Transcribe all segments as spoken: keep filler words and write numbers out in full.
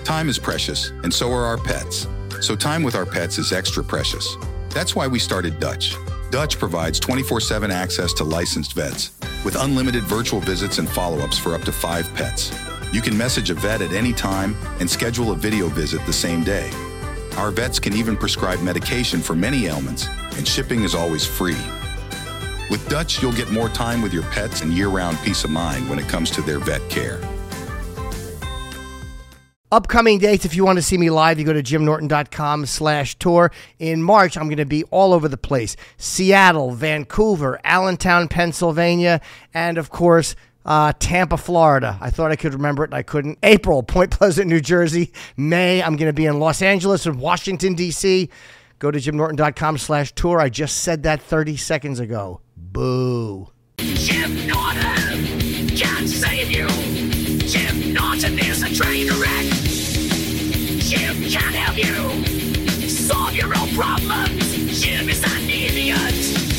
Time is precious, and so are our pets. So time with our pets is extra precious. That's why we started Dutch. Dutch provides twenty-four seven access to licensed vets with unlimited virtual visits and follow-ups for up to five pets. You can message a vet at any time and schedule a video visit the same day. Our vets can even prescribe medication for many ailments, and shipping is always free. With Dutch, you'll get more time with your pets and year-round peace of mind when it comes to their vet care. Upcoming dates, if you want to see me live, you go to jimnorton.com slash tour. In March, I'm going to be all over the place. Seattle, Vancouver, Allentown, Pennsylvania, and, of course, uh, Tampa, Florida. I thought I could remember it, and I couldn't. April, Point Pleasant, New Jersey. May, I'm going to be in Los Angeles and Washington, D C Go to jimnorton.com slash tour. I just said that thirty seconds ago. Boo. Jim Norton can't save you. Jim Norton is a train wreck. Jim can't help you solve your own problems. Jim is an idiot.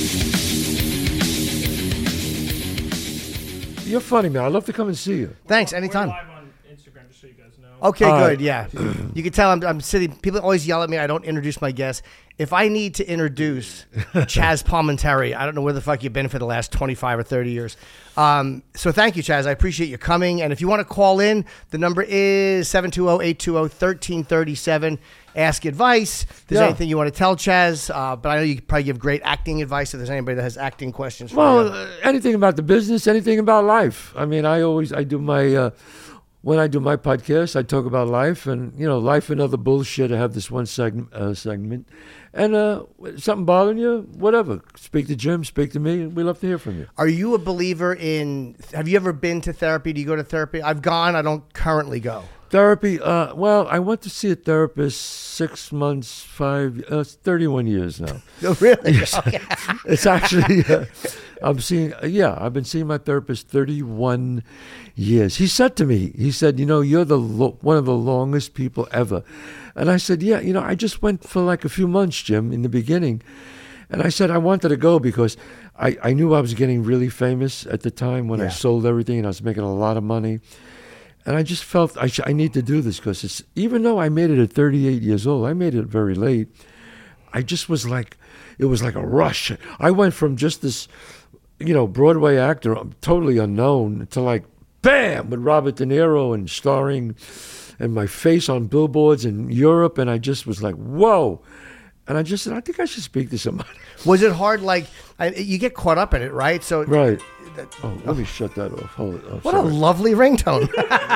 You're funny, man. I'd love to come and see you. Thanks, anytime. We're live on Instagram, just so you guys know. Okay, All good, right. yeah. You can tell I'm, I'm sitting, people always yell at me, I don't introduce my guests. If I need to introduce Chaz Palminteri, I don't know where the fuck you've been for the last twenty-five or thirty years. Um, so thank you, Chaz. I appreciate you coming. And if you want to call in, the number is seven two zero, eight two zero, one three three seven. Ask advice. If there's Yeah. anything you want to tell Chaz, uh, but I know you could probably give great acting advice if there's anybody that has acting questions for Well, you. uh, anything about the business, anything about life. I mean, I always, I do my, uh, when I do my podcast, I talk about life and, you know, life and other bullshit. I have this one segment, uh, segment. And uh, something bothering you, whatever. Speak to Jim, speak to me. We love to hear from you. Are you a believer in, have you ever been to therapy? Do you go to therapy? I've gone. I don't currently go. Therapy, uh, well, I went to see a therapist six months, five, uh, thirty-one years now. Oh, really? Yes. Okay. It's actually, uh, I'm seeing, uh, yeah, I've been seeing my therapist thirty-one years. He said to me, he said, you know, you're the lo- one of the longest people ever. And I said, yeah, you know, I just went for like a few months, Jim, in the beginning. And I said I wanted to go because I, I knew I was getting really famous at the time when Yeah. I sold everything and I was making a lot of money. And I just felt I, sh- I need to do this because it's, even though I made it at thirty-eight years old, I made it very late. I just was like, it was like a rush. I went from just this, you know, Broadway actor, totally unknown, to like, bam, with Robert De Niro and starring, and my face on billboards in Europe. And I just was like, whoa. And I just said, I think I should speak to somebody. Was it hard? Like, I, you get caught up in it, right? So, Right. that- Oh, let me shut that off. Hold it. Oh, what a sorry. lovely ringtone.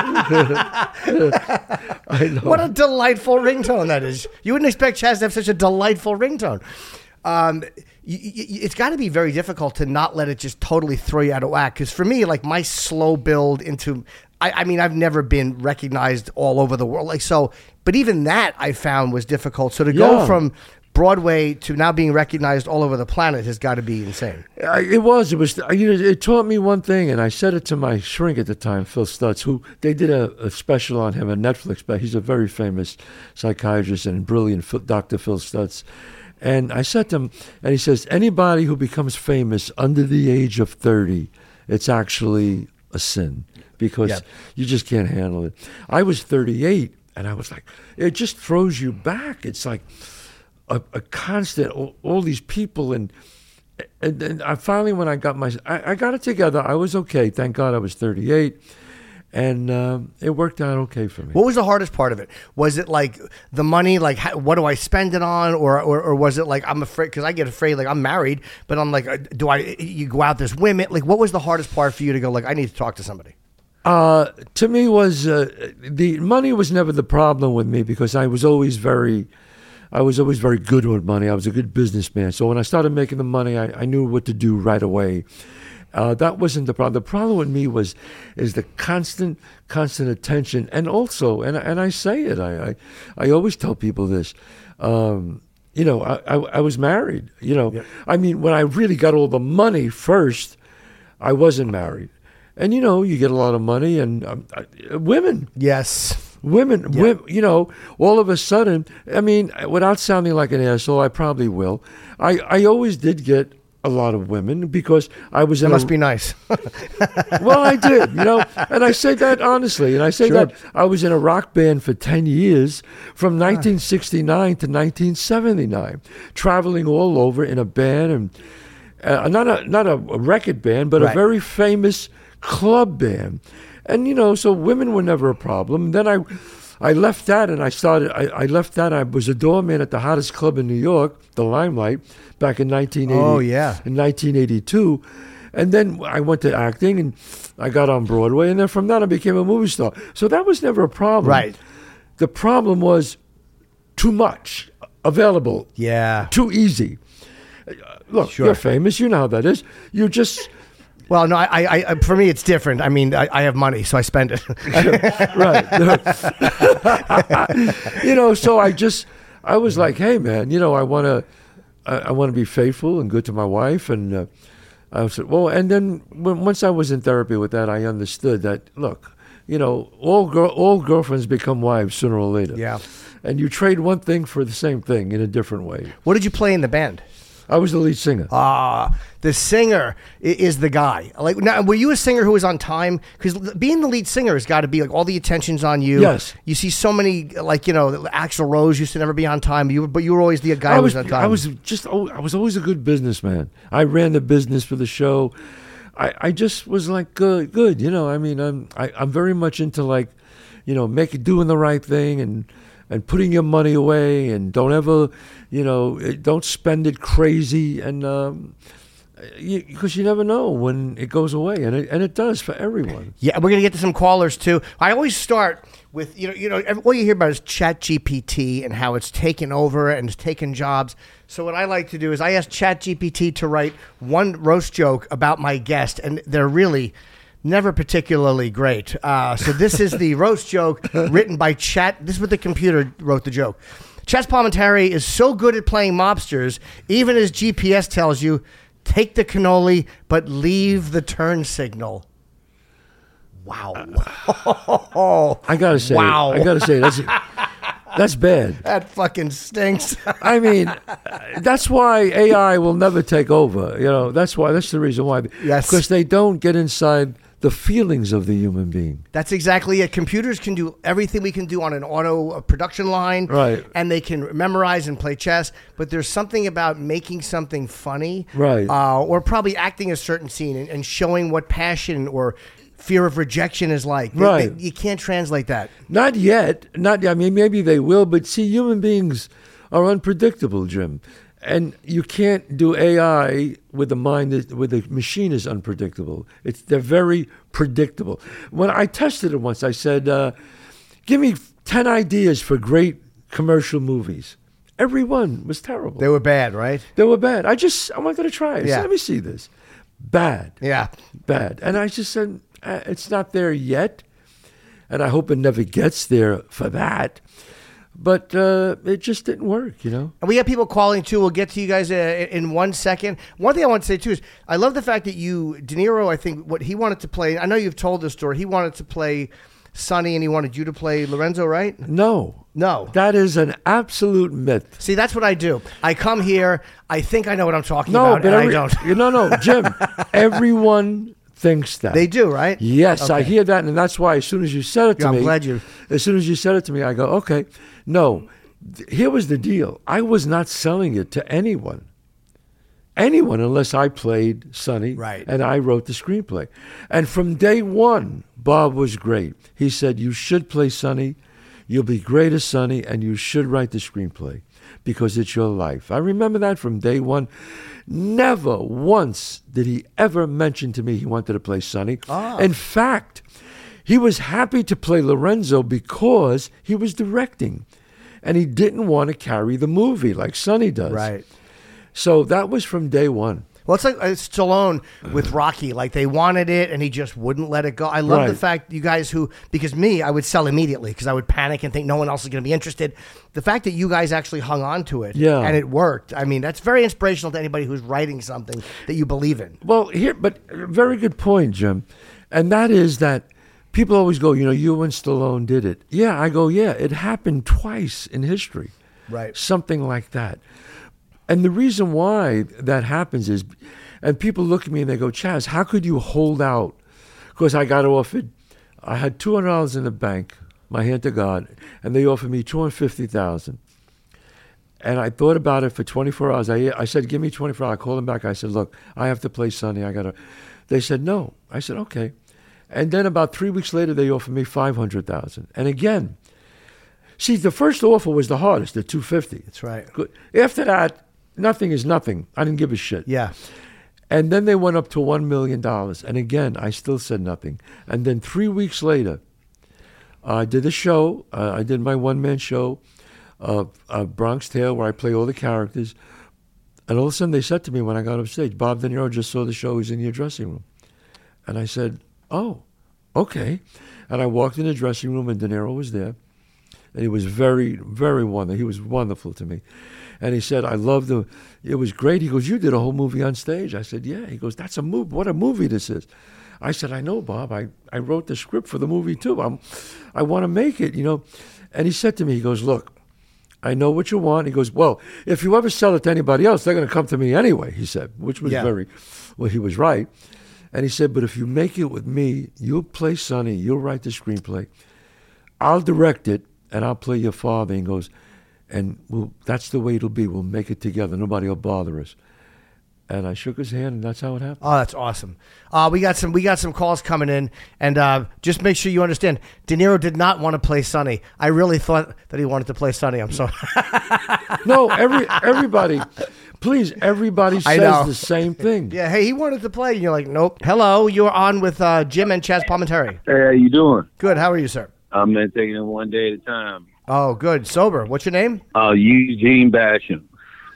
I know. What a delightful ringtone that is. You wouldn't expect Chaz to have such a delightful ringtone. Um, y- y- it's got to be very difficult to not let it just totally throw you out of whack. Because for me, like my slow build into, I, I mean, I've never been recognized all over the world. Like so, but even that I found was difficult. So to go Yeah. from Broadway to now being recognized all over the planet has got to be insane. I, it was. It was. You know, it taught me one thing, and I said it to my shrink at the time, Phil Stutz, who they did a, a special on him, a Netflix. But he's a very famous psychiatrist and brilliant, Doctor Phil Stutz. And I said to him, and he says, anybody who becomes famous under the age of thirty, it's actually a sin because Yep. you just can't handle it. I was thirty-eight, and I was like, it just throws you back. It's like a, a constant, all, all these people, and and then I finally, when I got my, I, I got it together. I was okay. Thank God I was thirty-eight, and um, it worked out okay for me. What was the hardest part of it? Was it like the money, like how, what do I spend it on, or or, or was it like I'm afraid because I get afraid like I'm married, but I'm like, uh, do I? You go out, there's women. Like, what was the hardest part for you to go like I need to talk to somebody? Uh, to me, was uh, the money was never the problem with me because I was always very. I was always very good with money. I was a good businessman. So when I started making the money, I, I knew what to do right away. Uh, that wasn't the problem. The problem with me was is the constant, constant attention, and also, and and I say it, I I, I always tell people this. Um, you know, I, I I was married. You know, Yep. I mean, when I really got all the money first, I wasn't married, and you know, you get a lot of money, and um, I, women. Yes. Women, women, you know, all of a sudden, I mean, without sounding like an asshole, I probably will. I, I always did get a lot of women because I was That in must a, be nice. well, I did, you know, and I say that honestly, and I say Sure. that I was in a rock band for ten years, from nineteen sixty-nine to nineteen seventy-nine, traveling all over in a band, and uh, not a not a record band, but Right. a very famous club band, and you know, so women were never a problem. Then I. I left that and I started, I, I left that. I was a doorman at the hottest club in New York, the Limelight, back in nineteen eighty. Oh, yeah. In nineteen eighty-two. And then I went to acting and I got on Broadway. And then from that, I became a movie star. So that was never a problem. Right. The problem was too much available, Yeah. too easy. Uh, Look, Sure. you're famous. You know how that is. You just... Well, no, I, I, I, for me, it's different. I mean, I, I have money, so I spend it. Right. You know, so I just, I was like, hey, man, you know, I want to, I, I want to be faithful and good to my wife. And uh, I said, well, and then when, once I was in therapy with that, I understood that, look, you know, all girl, all girlfriends become wives sooner or later. Yeah. And you trade one thing for the same thing in a different way. What did you play in the band? I was the lead singer. Ah, the singer i- is the guy. Like, now, were you a singer who was on time? Because being the lead singer has got to be like all the attention's on you. Yes. You see so many, like, you know, Axl Rose used to never be on time. You, were- but you were always the guy I who was, was on time. I was just, oh, I was always a good businessman. I ran the business for the show. I, I just was like, good, good. You know, I mean, I'm, I, I'm very much into like, you know, make doing the right thing and, and putting your money away and don't ever, you know, eh, don't spend it crazy and, um, because you, you never know when it goes away, and it, and it does for everyone. Yeah, we're gonna get to some callers too. I always start with you know you know ev- all you hear about is Chat G P T and how it's taken over and it's taken jobs. So what I like to do is I ask Chat G P T to write one roast joke about my guest, and they're really never particularly great. Uh, so this is the roast joke written by Chat. This is what the computer wrote the joke. Chet Palminteri is so good at playing mobsters, even his G P S tells you, take the cannoli, but leave the turn signal. Wow. I gotta say, Wow. I gotta say, that's that's bad. That fucking stinks. I mean, that's why A I will never take over. You know, that's why. That's the reason why. Yes. Because they don't get inside the feelings of the human being. That's exactly it. Computers can do everything we can do on an auto uh, production line. Right. And they can memorize and play chess. But there's something about making something funny. Right. Uh, or probably acting a certain scene and, and showing what passion or fear of rejection is like. They- Right. they- you can't translate that. Not yet. Not. I mean, maybe they will. But see, human beings are unpredictable, Jim. And you can't do A I with the mind, that- with the machine is unpredictable. It's they're very predictable. When I tested it once, I said, uh, "Give me ten ideas for great commercial movies." Every one was terrible. They were bad, right? They were bad. I just I wanted to try it. I Yeah. said, let me see this. Bad. Yeah. Bad. And I just said, uh, it's not there yet, and I hope it never gets there for that. But uh, it just didn't work, you know. And we have people calling too. We'll get to you guys uh, in one second. One thing I want to say too is I love the fact that you, De Niro, I think what he wanted to play, I know you've told this story, he wanted to play Sonny and he wanted you to play Lorenzo, right? No. No. That is an absolute myth. See, that's what I do. I come here, I think I know what I'm talking No, about, but and every, I don't. you- no, no, Jim. Everyone thinks that. They do, right? Yes, I Okay. hear that, and that's why as soon as you said it to Yeah, I'm me, glad you- as soon as you said it to me, I go, okay, no. Th- Here was the deal. I was not selling it to anyone, anyone, unless I played Sonny, Right. and I wrote the screenplay. And from day one, Bob was great. He said, "You should play Sonny. You'll be great as Sonny, and you should write the screenplay because it's your life." I remember that from day one. Never once did he ever mention to me he wanted to play Sonny. Ah. In fact, he was happy to play Lorenzo because he was directing, and he didn't want to carry the movie like Sonny does. Right. So that was from day one. Well, it's like uh, Stallone with Rocky. Like they wanted it, and he just wouldn't let it go. I love the Right. fact you guys who, because me, I would sell immediately because I would panic and think no one else is going to be interested. The fact that you guys actually hung on to it, Yeah. and it worked. I mean, that's very inspirational to anybody who's writing something that you believe in. Well, here, but very good point, Jim. And that is that people always go, you know, you and Stallone did it. Yeah, I go, yeah, it happened twice in history. Right. Something like that. And the reason why that happens is, and people look at me and they go, Chaz, how could you hold out? Because I got offered, I had two hundred dollars in the bank, my hand to God, and they offered me two hundred fifty thousand dollars. And I thought about it for twenty-four hours. I, I said, give me twenty-four hours. I called them back. I said, look, I have to play Sonny. I got to. They said, no. I said, okay. And then about three weeks later, they offered me five hundred thousand dollars. And again, see, the first offer was the hardest, the two hundred fifty thousand dollars. That's right. Good. After that, nothing is nothing. I didn't give a shit. Yeah. And then they went up to one million dollars. And again, I still said nothing. And then three weeks later, uh, I did a show. Uh, I did my one-man show, uh, uh, Bronx Tale, where I play all the characters. And all of a sudden, they said to me when I got off stage, Bob De Niro just saw the show. He's in your dressing room. And I said, oh, okay. And I walked in the dressing room, and De Niro was there. And he was very, very wonderful. He was wonderful to me. And he said, I love the, it was great. He goes, you did a whole movie on stage. I said, yeah. He goes, that's a movie. What a movie this is. I said, I know, Bob. I, I wrote the script for the movie, too. I'm, I want to make it, you know. And he said to me, he goes, look, I know what you want. He goes, well, if you ever sell it to anybody else, they're going to come to me anyway, he said, which was Yeah. very, well, he was right. And he said, but if you make it with me, you'll play Sonny, you'll write the screenplay, I'll direct it, and I'll play your father. And he goes, and we'll, that's the way it'll be. We'll make it together. Nobody will bother us. And I shook his hand, and that's how it happened. Oh, that's awesome. Uh, we got some we got some calls coming in, and uh, just make sure you understand, De Niro did not want to play Sonny. I really thought that he wanted to play Sonny. I'm sorry. No, every everybody, please, everybody I know. says the same thing. Yeah, hey, he wanted to play, and you're like, nope. Hello, you're on with uh, Jim and Chaz Palminteri. Hey, how you doing? Good, how are you, sir? I'm uh, taking it one day at a time. Oh, good. Sober. What's your name? Uh, Eugene Basham.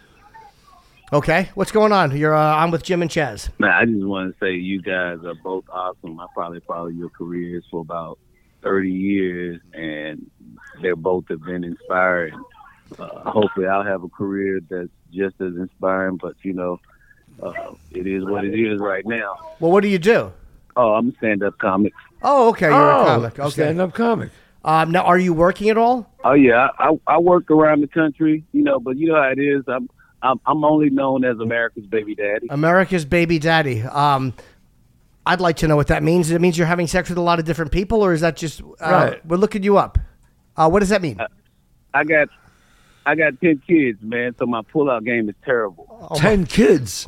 Okay, what's going on? You're uh, on with Jim and Chaz. Man, I just want to say you guys are both awesome. I probably followed your careers for about thirty years, and they both have been inspiring. Uh, hopefully I'll have a career that's just as inspiring, but, you know, uh, it is what it is right now. Well, what do you do? Oh, I'm a stand-up comic. Oh, okay, you're Oh, a comic. Okay. stand-up comic. Um, now, are you working at all? Oh, yeah, I, I work around the country, you know, but you know how it is. I'm, I'm, I'm only known as America's baby daddy. America's baby daddy. Um, I'd like to know what that means. It means you're having sex with a lot of different people, or is that just uh, Right. we're looking you up? Uh, what does that mean? I got I got ten kids, man, so my pullout game is terrible. Ten kids.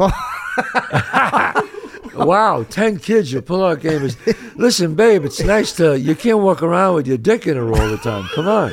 Wow, ten kids. Your pull-out game is. Listen, babe, it's nice to. You can't walk around with your dick in her all the time. Come on.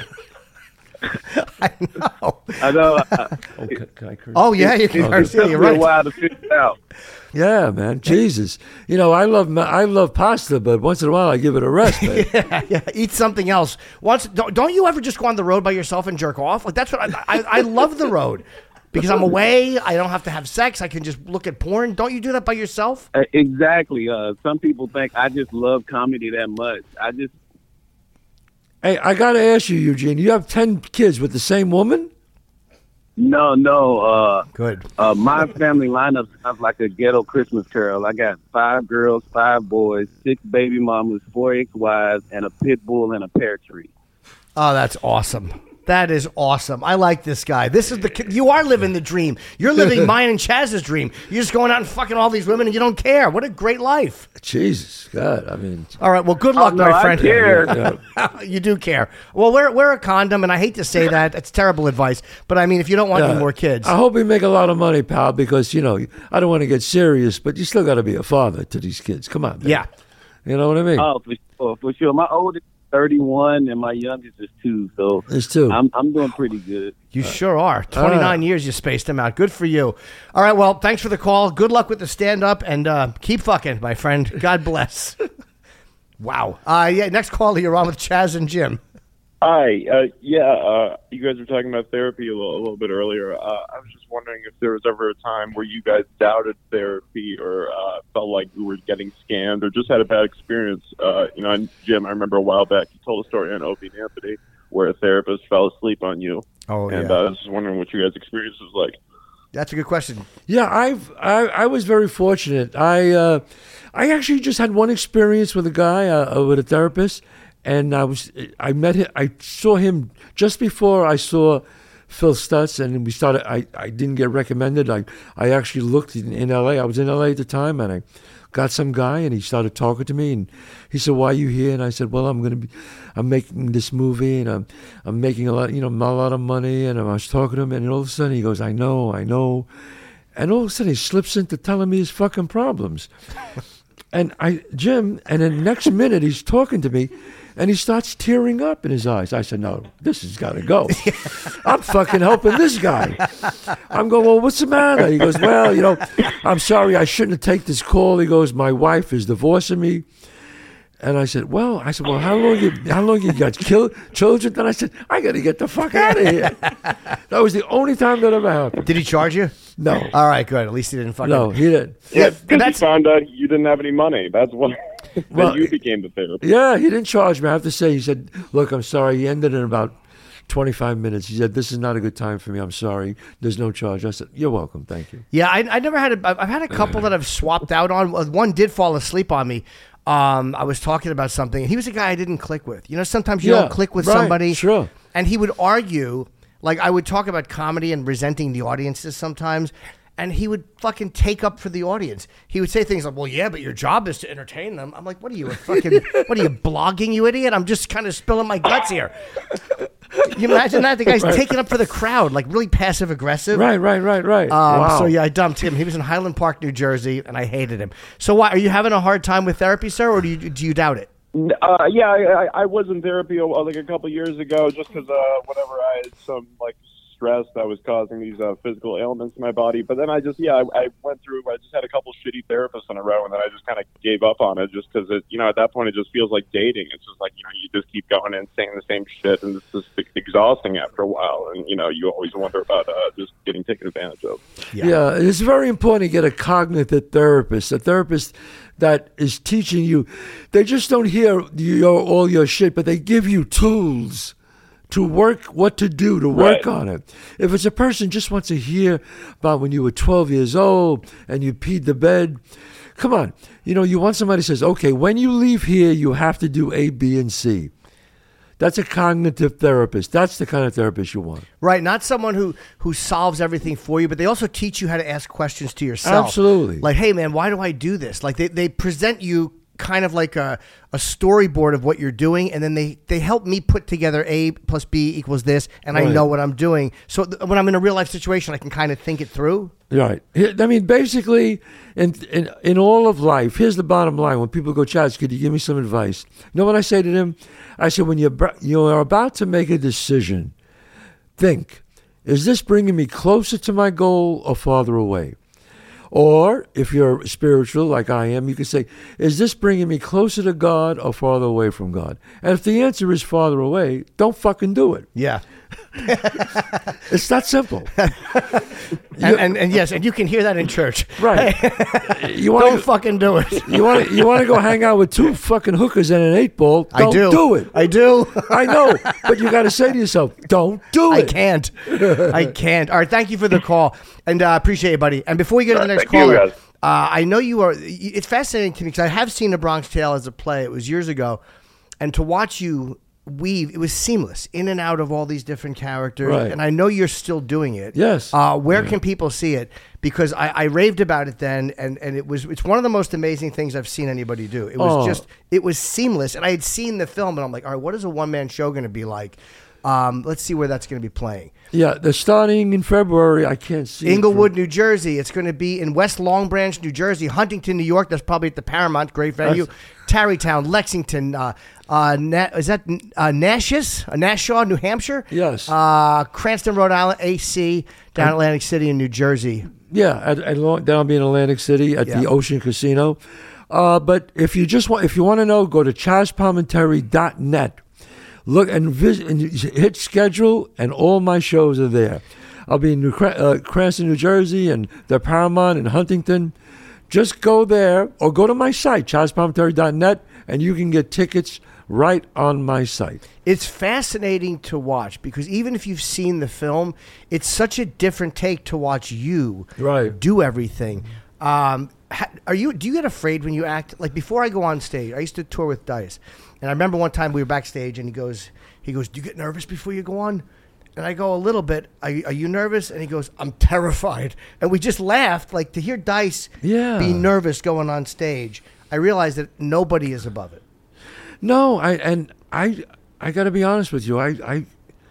I know. I know. I, Oh, can, can I curse? Oh yeah, you can. it Yeah, took you're me a right. while to figure it out. Yeah, man. Jesus. You know, I love ma- I love pasta, but once in a while I give it a rest. Man. yeah, yeah, eat something else. Once, don't, don't you ever just go on the road by yourself and jerk off? Like that's what I, I, I love the road because I'm away. I don't have to have sex. I can just look at porn. Don't you do that by yourself? Uh, exactly. Uh, some people think I just love comedy that much. I just Hey, I got to ask you, Eugene. You have ten kids with the same woman? no, no. Uh, Good. uh, my family lineup sounds like a ghetto Christmas carol. I got five girls, five boys, six baby mamas, four ex-wives, and a pit bull and a pear tree. Oh, that's awesome. That is awesome. I like this guy. This is the you are living the dream. You're living mine and Chaz's dream. You're just going out and fucking all these women and you don't care. What a great life. Jesus, God. I mean, All right. Well, good luck, Oh, no, my I friend. care. yeah. You do care. Well, wear wear a condom, and I hate to say that. It's terrible advice. But I mean, if you don't want Yeah. any more kids, I hope you make a lot of money, pal, because, you know, I don't want to get serious, but you still got to be a father to these kids. Come on, man. yeah. You know what I mean? Oh, for sure, for sure. My oldest is thirty-one, and my youngest is two. So There's two. I'm I'm doing pretty good. You sure are. twenty-nine uh, years you spaced them out. Good for you. All right, well, thanks for the call. Good luck with the stand-up, and uh, keep fucking, my friend. God bless. Wow. Uh, yeah, next caller, you're on with Chaz and Jim. Hi. Uh, yeah, uh, you guys were talking about therapy a little, a little bit earlier. Uh, I was just wondering if there was ever a time where you guys doubted therapy or uh, felt like you were getting scammed or just had a bad experience. Uh, you know, and Jim, I remember a while back you told a story on Opie and Anthony where a therapist fell asleep on you. Oh, and yeah. uh, I was just wondering what you guys' experience was like. That's a good question. Yeah, I've I, I was very fortunate. I uh, I actually just had one experience with a guy, uh, with a therapist, and I was I met him. I saw him just before I saw Phil Stutz, and we started. I, I didn't get recommended. I I actually looked in, in L A. I was in L A at the time, and I got some guy, and he started talking to me, and he said, "Why are you here?" And I said, "Well, I'm gonna be, I'm making this movie, and I'm I'm making a lot, you know, a lot of money." And I was talking to him, and all of a sudden he goes, "I know, I know," and all of a sudden he slips into telling me his fucking problems. And I, Jim, and then the next minute he's talking to me, and he starts tearing up in his eyes. I said, "No, this has got to go. I'm fucking helping this guy." I'm going, "Well, what's the matter?" He goes, "Well, you know, I'm sorry, I shouldn't have taken this call." He goes, "My wife is divorcing me." And I said, "Well," I said, "Well, how long you, how long you got kill, children?" Then I said, "I got to get the fuck out of here." That was the only time that ever happened. Did he charge you? No. All right, good. At least he didn't fucking. No, he didn't. Yeah, because he that's- found out you didn't have any money. That's why Well, then you became the therapist. Yeah, he didn't charge me. I have to say, he said, "Look, I'm sorry." He ended in about twenty-five minutes. He said, "This is not a good time for me. I'm sorry. There's no charge." I said, "You're welcome. Thank you." Yeah, I, I never had. A, I've had a couple that I've swapped out on. One did fall asleep on me. Um, I was talking about something. He was a guy I didn't click with. You know, sometimes you Yeah, don't click with right, somebody. sure. And he would argue, like I would talk about comedy and resenting the audiences sometimes, and he would fucking take up for the audience. He would say things like, "Well, yeah, but your job is to entertain them." I'm like, "What are you, a fucking, what are you, blogging, you idiot? I'm just kind of spilling my guts here." You imagine that? The guy's Right. taking up for the crowd, like really passive aggressive. Right, right, right, right. Um, wow. So yeah, I dumped him. He was in Highland Park, New Jersey, and I hated him. So why are you having a hard time with therapy, sir, or do you do you doubt it? Uh, yeah, I, I- I was in therapy uh, like a couple years ago, just because uh, whenever I had some like stress that was causing these uh, physical ailments in my body. But then I just, yeah, I, I went through. I just had a couple shitty therapists in a row, and then I just kind of gave up on it, just because it, you know, at that point it just feels like dating. It's just like, you know, you just keep going and saying the same shit, and it's just exhausting after a while. And you know, you always wonder about uh, just getting taken advantage of. Yeah. Yeah, it's very important to get a cognitive therapist, a therapist that is teaching you. They just don't hear your, all your shit, but they give you tools to work, what to do, to work Right. on it. If it's a person just wants to hear about when you were twelve years old and you peed the bed, come on. You know, you want somebody who says, "Okay, when you leave here, you have to do A, B, and C." That's a cognitive therapist. That's the kind of therapist you want. Right, not someone who who solves everything for you, but they also teach you how to ask questions to yourself. Absolutely. Like, hey man, why do I do this? Like they, they present you kind of like a, a storyboard of what you're doing, and then they, they help me put together A plus B equals this, and I Right. know what I'm doing. So th- when I'm in a real life situation, I can kind of think it through. Right. I mean, basically, in, in in all of life, here's the bottom line. When people go, "Chaz, could you give me some advice?" You know what I say to them? I say, when you're, br- you're about to make a decision, think, is this bringing me closer to my goal or farther away? Or if you're spiritual like I am, you can say, is this bringing me closer to God or farther away from God? And if the answer is farther away, don't fucking do it. Yeah. It's that simple. And, and, and yes, and you can hear that in church. Right. You Don't want fucking do it. you want you want to go hang out with two fucking hookers and an eight ball? Don't I do. do it. I do. I know, but you got to say to yourself, don't do I it. can't. I can't. All right, thank you for the call, and uh, appreciate it, buddy. And before we get to the next Thank you, caller, guys. uh, I know you are. It's fascinating to me because I have seen The Bronx Tale as a play. It was years ago, and to watch you weave, it was seamless in and out of all these different characters. Right. And I know you're still doing it. Yes. Uh, where can people see it? Because I, I raved about it then, and, and it was it's one of the most amazing things I've seen anybody do. It was Oh. just it was seamless, and I had seen the film, and I'm like, all right, what is a one man show going to be like? Um, let's see where that's going to be playing. Yeah, they're starting in February. I can't see it Inglewood, New Jersey. It's going to be in West Long Branch, New Jersey. Huntington, New York. That's probably at the Paramount. Great venue. That's- Tarrytown, Lexington. Uh, uh, Na- is that uh, Natchez? Uh, Nashua, New Hampshire? Yes. Uh, Cranston, Rhode Island. A C down Atlantic City in New Jersey. Yeah, at, at Long, down in Atlantic City at Yeah. the Ocean Casino. Uh, but if you just want, if you want to know, go to chaz palminteri dot net. Look and visit and hit schedule, and all my shows are there. I'll be in New, uh, Cranston, New Jersey, and the Paramount in Huntington. Just go there or go to my site, chaz palminteri dot net, and you can get tickets right on my site. It's fascinating to watch because even if you've seen the film, it's such a different take to watch you Right. do everything. Um, ha- are you? Do you get afraid when you act? Like before I go on stage, I used to tour with Dice, and I remember one time we were backstage, and he goes, he goes, "Do you get nervous before you go on?" And I go, a little bit. Are, you- are you nervous? And he goes, I'm terrified. And we just laughed. Like, to hear Dice Yeah. be nervous going on stage, I realized that nobody is above it. No, I and I I got to be honest with you. I I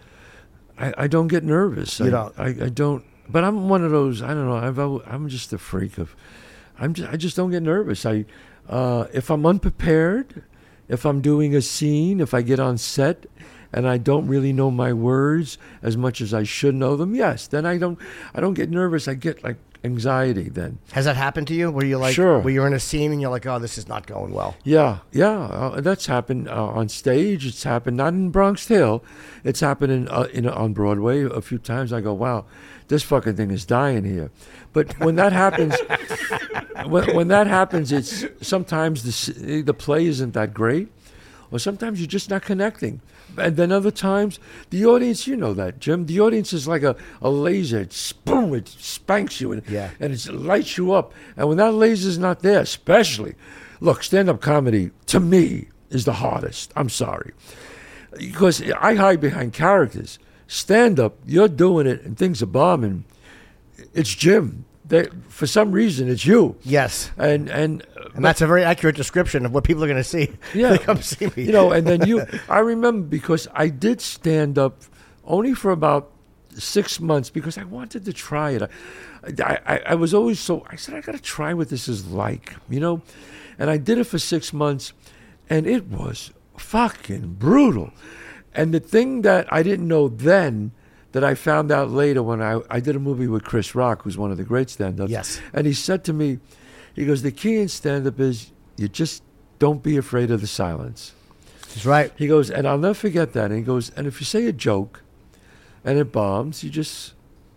I, I don't get nervous. You I, don't? I, I don't. But I'm one of those. I don't know. I've al- I'm just a freak of. I'm just. I just don't get nervous. I uh, if I'm unprepared, if I'm doing a scene, if I get on set and I don't really know my words as much as I should know them, yes, then I don't. I don't get nervous. I get like anxiety then. Has that happened to you? Where you're like, Sure. where you're in a scene and you're like, oh, this is not going well. Yeah, yeah, uh, that's happened uh, on stage. It's happened not in Bronx Tale. It's happened in, uh, in on Broadway a few times. I go, wow, this fucking thing is dying here. But when that happens, when, when that happens, it's sometimes the s- the play isn't that great, or sometimes you're just not connecting. And then other times, the audience, you know that, Jim. The audience is like a, a laser. It's boom, it spanks you and, Yeah. and it lights you up. And when that laser's not there, especially, look, stand-up comedy, to me, is the hardest. I'm sorry. Because I hide behind characters. Stand-up, you're doing it and things are bombing. It's Jim. They, for some reason, it's you. Yes. And and And that's a very accurate description of what people are going to see. Yeah. They come see me. You know, and then you, I remember because I did stand up only for about six months because I wanted to try it. I, I, I was always so, I said, I got to try what this is like, you know? And I did it for six months and it was fucking brutal. And the thing that I didn't know then that I found out later when I, I did a movie with Chris Rock, who's one of the great stand-ups. Yes. And he said to me, he goes, the key in stand-up is you just don't be afraid of the silence. That's right. He goes, and I'll never forget that. And he goes, and if you say a joke and it bombs, you just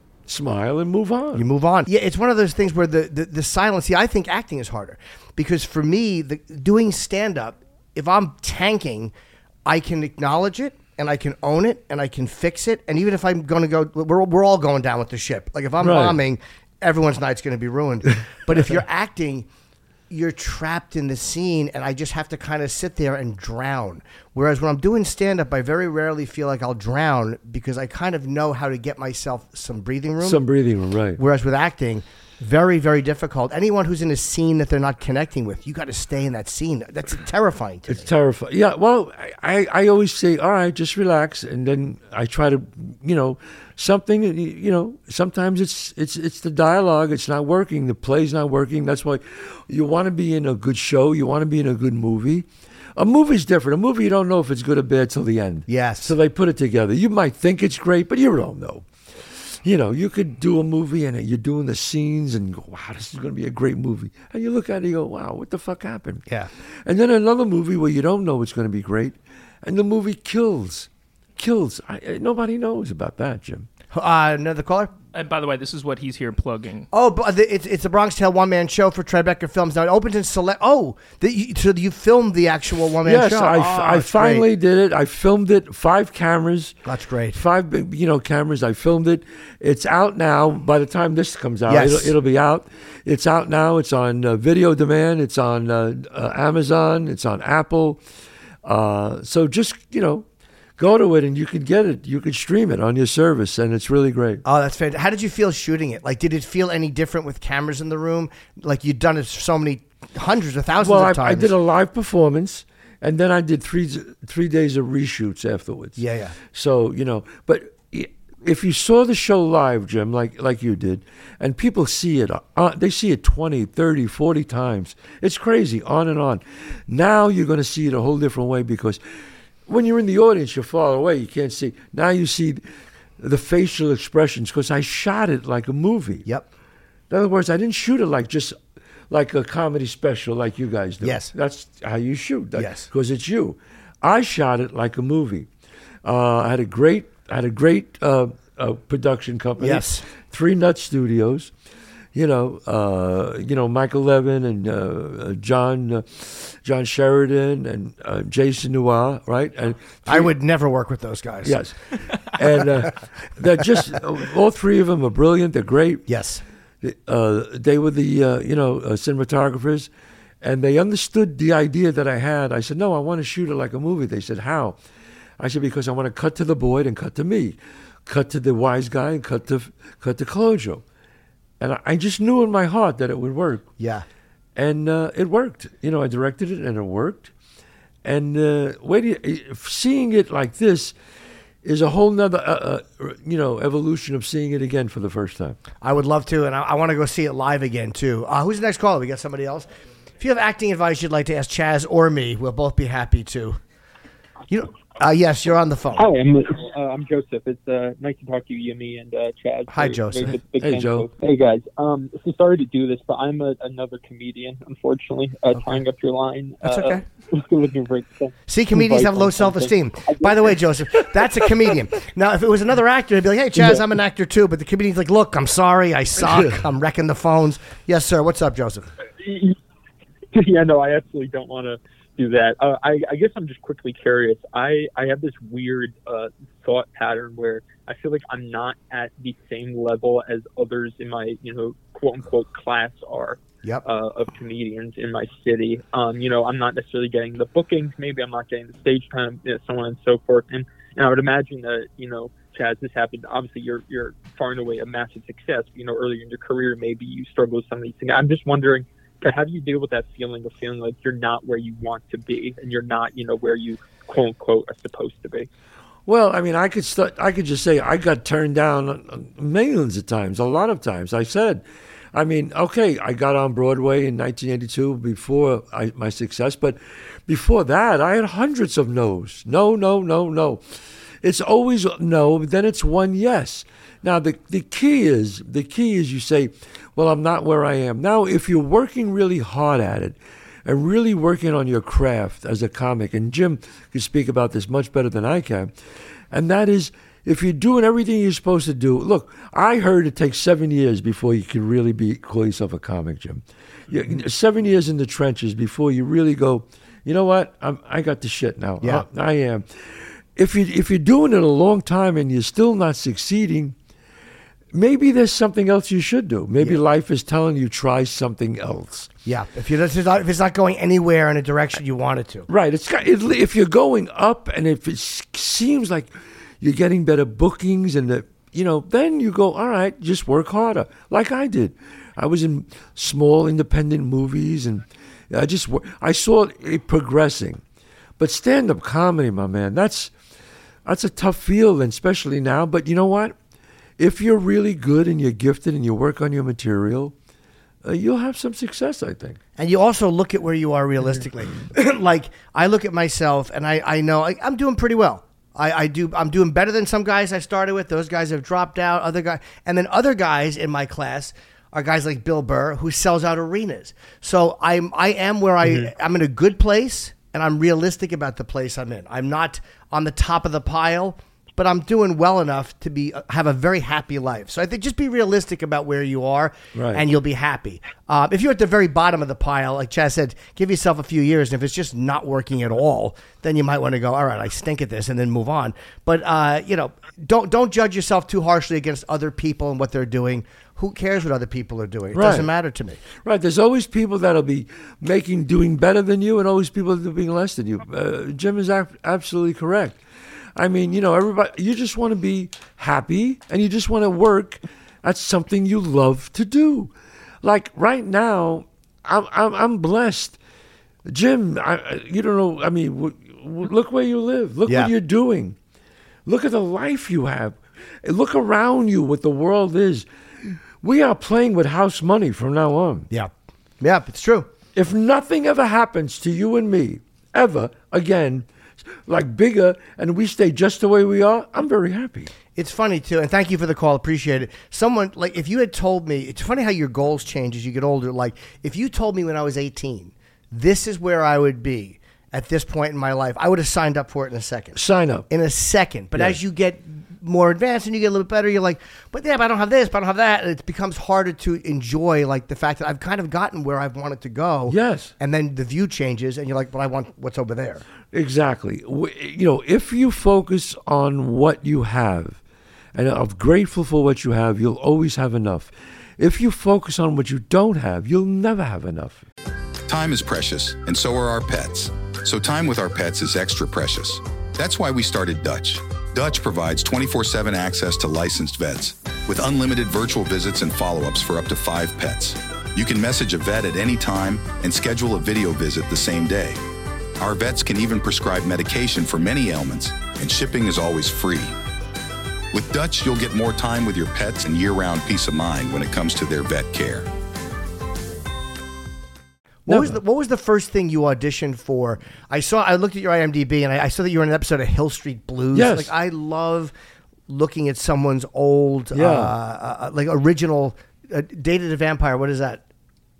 smile and move on. You move on. Yeah, it's one of those things where the, the, the silence, see, I think acting is harder. Because for me, the, doing stand-up, if I'm tanking, I can acknowledge it, and I can own it, and I can fix it. And even if I'm going to go, we're, we're all going down with the ship. Like if I'm Right. bombing, everyone's night's going to be ruined. But if you're acting, you're trapped in the scene, and I just have to kind of sit there and drown. Whereas when I'm doing stand-up, I very rarely feel like I'll drown because I kind of know how to get myself some breathing room. Some breathing room, right. Whereas with acting, very, very difficult. Anyone who's in a scene that they're not connecting with, you got to stay in that scene. That's terrifying to It's me. terrifying. Yeah, well, I, I, I always say, all right, just relax. And then I try to, you know, something, you know, sometimes it's it's it's the dialogue. It's not working. The play's not working. That's why you want to be in a good show. You want to be in a good movie. A movie's different. A movie, you don't know if it's good or bad till the end. Yes. So they put it together. You might think it's great, but you don't know. You know, you could do a movie and you're doing the scenes and you go, wow, this is going to be a great movie. And you look at it and you go, wow, what the fuck happened? Yeah. And then another movie where you don't know it's going to be great, and the movie kills. Kills. I, I- nobody knows about that, Jim. Uh, another caller? And by the way, this is what he's here plugging. Oh, but the, it's it's a Bronx Tale one man show for Tribeca Films. Now it opens in select. Oh, the, you, so you filmed the actual one man Yes, show. I, Oh, I that's finally great. did it. I filmed it. Five cameras. That's great. Five, big, you know, cameras. I filmed it. It's out now. By the time this comes out, Yes. it'll, it'll be out. It's out now. It's on uh, Video Demand. It's on uh, uh, Amazon. It's on Apple. Uh, so just, you know, go to it and you can get it. You can stream it on your service, and it's really great. Oh, that's fantastic. How did you feel shooting it? Like, did it feel any different with cameras in the room? Like you'd done it so many hundreds of thousands Well, of I, times. I did a live performance, and then I did three three days of reshoots afterwards. Yeah, yeah. So, you know, but i- if you saw the show live, Jim, like like you did, and people see it, uh, they see it twenty, thirty, forty times. It's crazy, on and on. Now you're going to see it a whole different way because when you're in the audience, you're far away. You can't see. Now you see the facial expressions because I shot it like a movie. Yep. In other words, I didn't shoot it like just like a comedy special like you guys do. Yes. That's how you shoot. That, Yes. Because it's you. I shot it like a movie. Uh, I had a great, I had a great uh, uh, production company. Yes. Three Nut Studios. You know, uh, you know Michael Levin and uh, uh, John, uh, John Sheridan and uh, Jason Noir, right? And I would never work with those guys. yes, and uh, they're just all three of them are brilliant. They're great. Yes. Uh, they were the uh, you know uh, cinematographers, and they understood the idea that I had. I said, no, I want to shoot it like a movie. They said, how? I said, because I want to cut to the Boyd and cut to me, cut to the wise guy and cut to cut to Clojo. And I, I just knew in my heart that it would work. Yeah. And uh, it worked. You know, I directed it and it worked. And uh, wait, you, seeing it like this is a whole nother, uh, uh, you know, evolution of seeing it again for the first time. I would love to, and I, I want to go see it live again, too. Uh, who's the next caller? We got somebody else? If you have acting advice you'd like to ask Chaz or me, we'll both be happy to. You know, uh, yes, you're on the phone. Hi, I'm, uh, I'm Joseph. It's uh, nice to talk to you, Yemi and uh, Chaz. Hi, Very- Joseph. very good- big Hey, fan Joe. folks. Hey, guys. Um, so sorry to do this, but I'm a, another comedian, unfortunately, uh, tying up your line. That's uh, okay. looking for See, comedians have low self-esteem. By the way, Joseph, that's a comedian. Now, if it was another actor, I'd be like, hey, Chaz, Yeah. I'm an actor, too. But the comedian's like, look, I'm sorry. I suck. I'm wrecking the phones. Yes, sir. What's up, Joseph? Yeah, no, I absolutely don't want to do that. Uh, I, I guess I'm just quickly curious. I, I have this weird uh, thought pattern where I feel like I'm not at the same level as others in my, you know, quote unquote class are. Yep. Uh, of comedians in my city. Um, you know, I'm not necessarily getting the bookings. Maybe I'm not getting the stage time, you know, so on and so forth. And, and I would imagine that, you know, Chaz, this happened. Obviously, you're you're far and away a massive success. You know, earlier in your career, maybe you struggle with some of these things. I'm just wondering, how do you deal with that feeling of feeling like you're not where you want to be and you're not, you know, where you quote unquote are supposed to be? Well, I mean, I could start, I could just say I got turned down millions of times, a lot of times. I said, I mean, okay, I got on Broadway in nineteen eighty-two before I, my success, but before that, I had hundreds of no's. No, no, no, no. It's always no, then it's one yes. Now, the, the key is, the key is you say, well, I'm not where I am. Now, if you're working really hard at it and really working on your craft as a comic, and Jim can speak about this much better than I can, and that is, if you're doing everything you're supposed to do, look, I heard it takes seven years before you can really be call yourself a comic, Jim. You, seven years in the trenches before you really go, you know what, I'm, I got the shit now. Yeah. I, I am. If, you, if you're doing it a long time and you're still not succeeding, maybe there's something else you should do. Maybe Yeah. life is telling you try something else. Yeah. If, you're, if, it's not, if it's not going anywhere in a direction you want it to. Right. It's got, it, if you're going up and if it s- seems like you're getting better bookings and the, you know, then you go, all right, just work harder, like I did. I was in small independent movies and I just wor- I saw it progressing. But stand-up comedy, my man, that's that's a tough field, and especially now. But you know what? If you're really good and you're gifted and you work on your material, uh, you'll have some success, I think. And you also look at where you are realistically. Like, I look at myself and I, I know I, I'm doing pretty well. I, I do. I'm doing better than some guys I started with. Those guys have dropped out. Other guys, and then other guys in my class are guys like Bill Burr, who sells out arenas. So I'm I am where I I'm in a good place, and I'm realistic about the place I'm in. I'm not on the top of the pile, but I'm doing well enough to be have a very happy life. So I think just be realistic about where you are, Right. and you'll be happy. Um, if you're at the very bottom of the pile, like Chaz said, give yourself a few years, and if it's just not working at all, then you might want to go, all right, I stink at this, and then move on. But uh, you know, don't don't judge yourself too harshly against other people and what they're doing. Who cares what other people are doing? It Right. doesn't matter to me. Right. There's always people that'll be making, doing better than you, and always people that are doing less than you. Uh, Jim is ab- absolutely correct. I mean, you know, everybody, you just want to be happy and you just want to work at something you love to do. Like right now, I'm, I'm, I'm blessed. Jim, I, you don't know, I mean, w- w- look where you live. Look Yeah. what you're doing. Look at the life you have. Look around you, what the world is. We are playing with house money from now on. Yeah, yeah, it's true. If nothing ever happens to you and me, ever again, like bigger, and we stay just the way we are, I'm very happy. It's funny too, and thank you for the call. Appreciate it. Someone like if you had told me, it's funny how your goals change as you get older. Like if you told me when I was eighteen, this is where I would be at this point in my life, I would have signed up for it in a second. Sign up. In a second. But Yeah. as you get more advanced and you get a little bit better, you're like, but yeah, but I don't have this, but I don't have that. And it becomes harder to enjoy like the fact that I've kind of gotten where I've wanted to go. Yes. And then the view changes and you're like, but I want what's over there. Exactly. W- You know, if you focus on what you have and are grateful for what you have, you'll always have enough. If you focus on what you don't have, you'll never have enough. Time is precious, and so are our pets. So time with our pets is extra precious. That's why we started Dutch. Dutch provides twenty-four seven access to licensed vets with unlimited virtual visits and follow-ups for up to five pets. You can message a vet at any time and schedule a video visit the same day. Our vets can even prescribe medication for many ailments, and shipping is always free. With Dutch, you'll get more time with your pets and year-round peace of mind when it comes to their vet care. What was, the, what was the first thing you auditioned for? I saw. I looked at your I M D B and I, I saw that you were in an episode of Hill Street Blues. Yes. Like I love looking at someone's old, Yeah. uh, uh, like original uh, Dated a Vampire. What is that?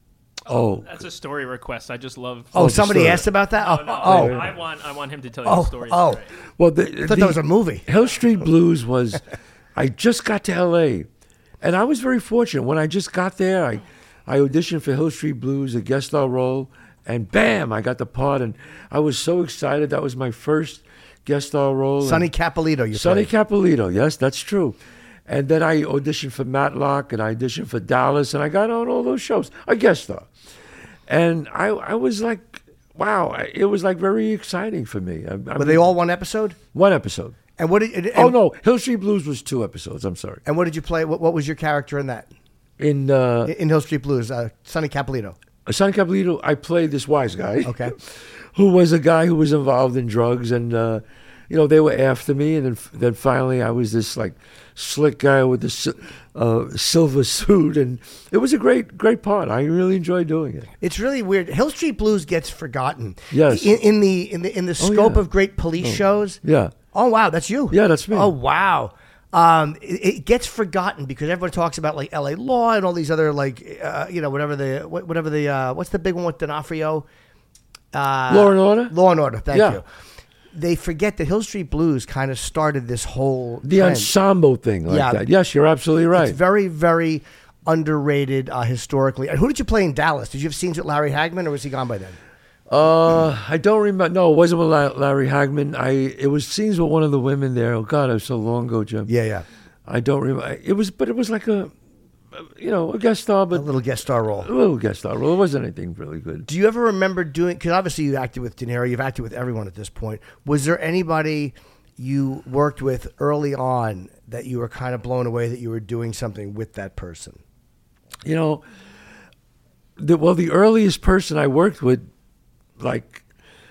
Oh, That's a story request. I just love. Oh, the somebody story. asked about that. Oh, Oh, no, oh, I want. I want him to tell you oh, the story. oh. Right. well, the, I thought that was a movie. Hill Street Blues was, I just got to L A, and I was very fortunate. When I just got there, I, I auditioned for Hill Street Blues, a guest star role, and bam, I got the part, and I was so excited. That was my first guest star role. Sonny and- Capolito. You Sonny played. Capolito, yes, that's true. And then I auditioned for Matlock, and I auditioned for Dallas, and I got on all those shows, a guest star. And I, I was like, wow, it was like very exciting for me. I, I Were mean, they all one episode? one episode? And what did? And, Oh no, Hill Street Blues was two episodes. I'm sorry. And what did you play? What, what was your character in that? In uh, In Hill Street Blues, uh, Sonny Capolito. Sonny Capolito, I played this wise guy. Okay. Who was a guy who was involved in drugs, and uh, you know, they were after me, and then then finally I was this like slick guy with the si- uh, silver suit, and it was a great great part. I really enjoyed doing it. It's really weird. Hill Street Blues gets forgotten. Yes. In, in the in the in the Oh, scope yeah. of great police shows. Yeah. Oh wow, that's you. Yeah, that's me. Oh wow. Um, it, it gets forgotten because everyone talks about like L A Law and all these other like uh, you know whatever the what- whatever the uh, what's the big one with D'Onofrio? Uh, Law and Order? Law and Order. Thank Yeah. you. They forget that Hill Street Blues kind of started this whole The trend. ensemble thing like Yeah. that. Yes, you're absolutely right. It's very very underrated uh, historically. And who did you play in Dallas? Did you have scenes with Larry Hagman or was he gone by then? Uh, I don't remember. No, it wasn't with La- Larry Hagman. I it was scenes with one of the women there. Oh God, it was so long ago, Jim. Yeah, yeah. I don't remember. It was, but it was like a, you know, a guest star, A but little guest star role. a little guest star role. It wasn't anything really good. Do you ever remember doing? Because obviously you acted with De Niro, you've acted with everyone at this point. Was there anybody you worked with early on that you were kind of blown away that you were doing something with that person? You know, the, well, the earliest person I worked with, like,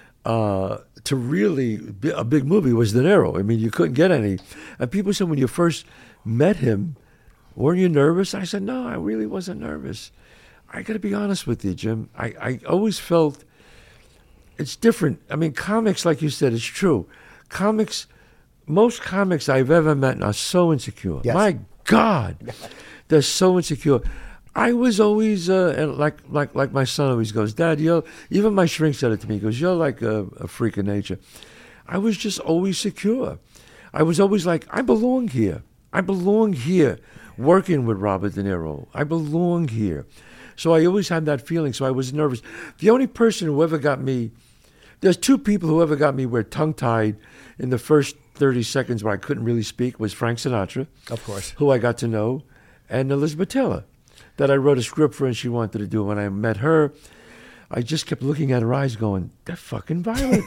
uh, to really be a big movie was De Niro. I mean, you couldn't get any. And people said when you first met him, weren't you nervous? I said, no, I really wasn't nervous. I got to be honest with you, Jim. I, I always felt it's different. I mean, comics, like you said, it's true. Comics, most comics I've ever met are so insecure. Yes. My God, they're so insecure. I was always uh, and like like like my son always goes, Dad, you're even my shrink said it to me. He goes, you're like a, a freak of nature. I was just always secure. I was always like, I belong here. I belong here, working with Robert De Niro. I belong here. So I always had that feeling. So I was nervous. The only person who ever got me, there's two people who ever got me were tongue tied in the first thirty seconds where I couldn't really speak was Frank Sinatra, Of course. who I got to know, and Elizabeth Taylor, that I wrote a script for and she wanted to do. When I met her, I just kept looking at her eyes going, they're fucking violent.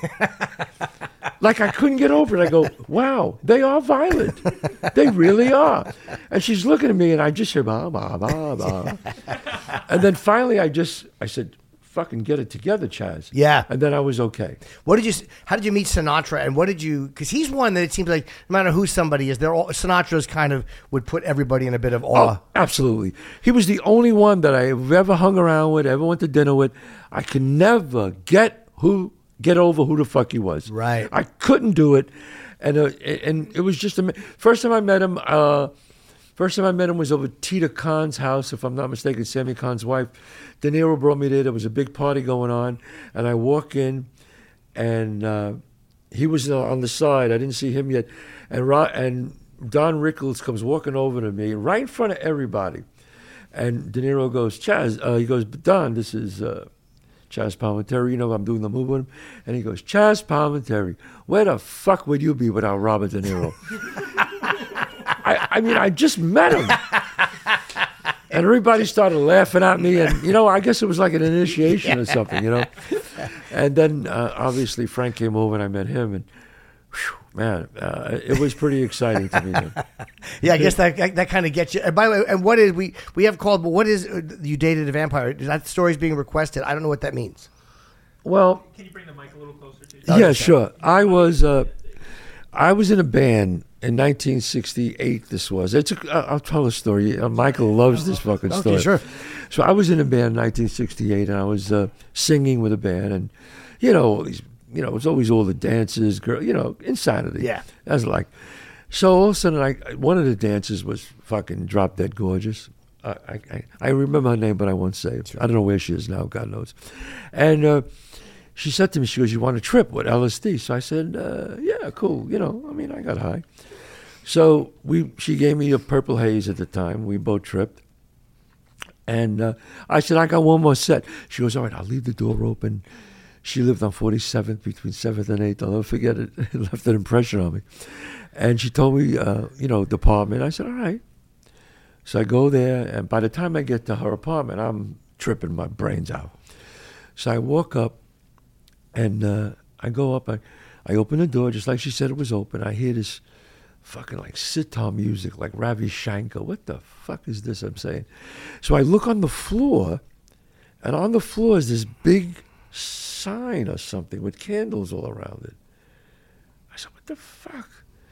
Like I couldn't get over it. I go, wow, they are violent. They really are. And she's looking at me and I just hear, bah, bah, bah, bah. And then finally I just, I said, fucking get it together, Chaz. Yeah. And then I was okay. What did you? How did you meet Sinatra? And what did you? Because he's one that it seems like no matter who somebody is, they're all Sinatra's kind of would put everybody in a bit of awe. Oh, absolutely. He was the only one that I've ever hung around with, ever went to dinner with. I could never get who get over who the fuck he was. Right. I couldn't do it, and uh, and it was just a first time I met him. Uh, first time I met him was over Tita Khan's house, if I'm not mistaken, Sammy Khan's wife. De Niro brought me there. There was a big party going on, and I walk in, and uh, he was on the side. I didn't see him yet, and Ro- and Don Rickles comes walking over to me right in front of everybody, and De Niro goes, Chaz. Uh, he goes, Don, this is. Uh, Chaz Palminteri, you know, I'm doing the movie with him. And he goes, Chaz Palminteri, where the fuck would you be without Robert De Niro? I, I mean, I just met him. And everybody started laughing at me. And, you know, I guess it was like an initiation or something, you know. And then, uh, obviously, Frank came over and I met him. And Man, uh, it was pretty exciting to me. Then. Yeah, I guess that that, that kind of gets you. And by the way, and what is we we have called? But what is uh, you dated a vampire? That story's being requested. I don't know what that means. Well, Can you bring the mic a little closer to you? Oh, yeah, okay. sure. I was uh, I was in a band in nineteen sixty-eight. This was. It's. A, I'll tell a story. Uh, Michael loves this fucking story. Okay, sure. So I was in a band in nineteen sixty-eight, and I was uh, singing with a band, and you know, these, you know, it was always all the dances, girl, you know, insanity. Yeah. I was like, so all of a sudden, I one of the dancers was fucking drop dead gorgeous. I I, I remember her name, but I won't say it. I don't know where she is now. God knows. And uh, she said to me, she goes, "You want a trip with L S D?" So I said, uh, "Yeah, cool. You know, I mean, I got high." So we, she gave me a purple haze at the time. We both tripped. And uh, I said, I got one more set. She goes, all right, I'll leave the door open. She lived on forty-seventh between seventh and eighth. I'll never forget it. It left an impression on me. And she told me, uh, you know, the apartment. I said, all right. So I go there, and by the time I get to her apartment, I'm tripping my brains out. So I walk up, and uh, I go up. I, I open the door, just like she said it was open. I hear this fucking like sitar music, like Ravi Shankar. What the fuck is this I'm saying? So I look on the floor, and on the floor is this big sign or something with candles all around it. I said, what the fuck?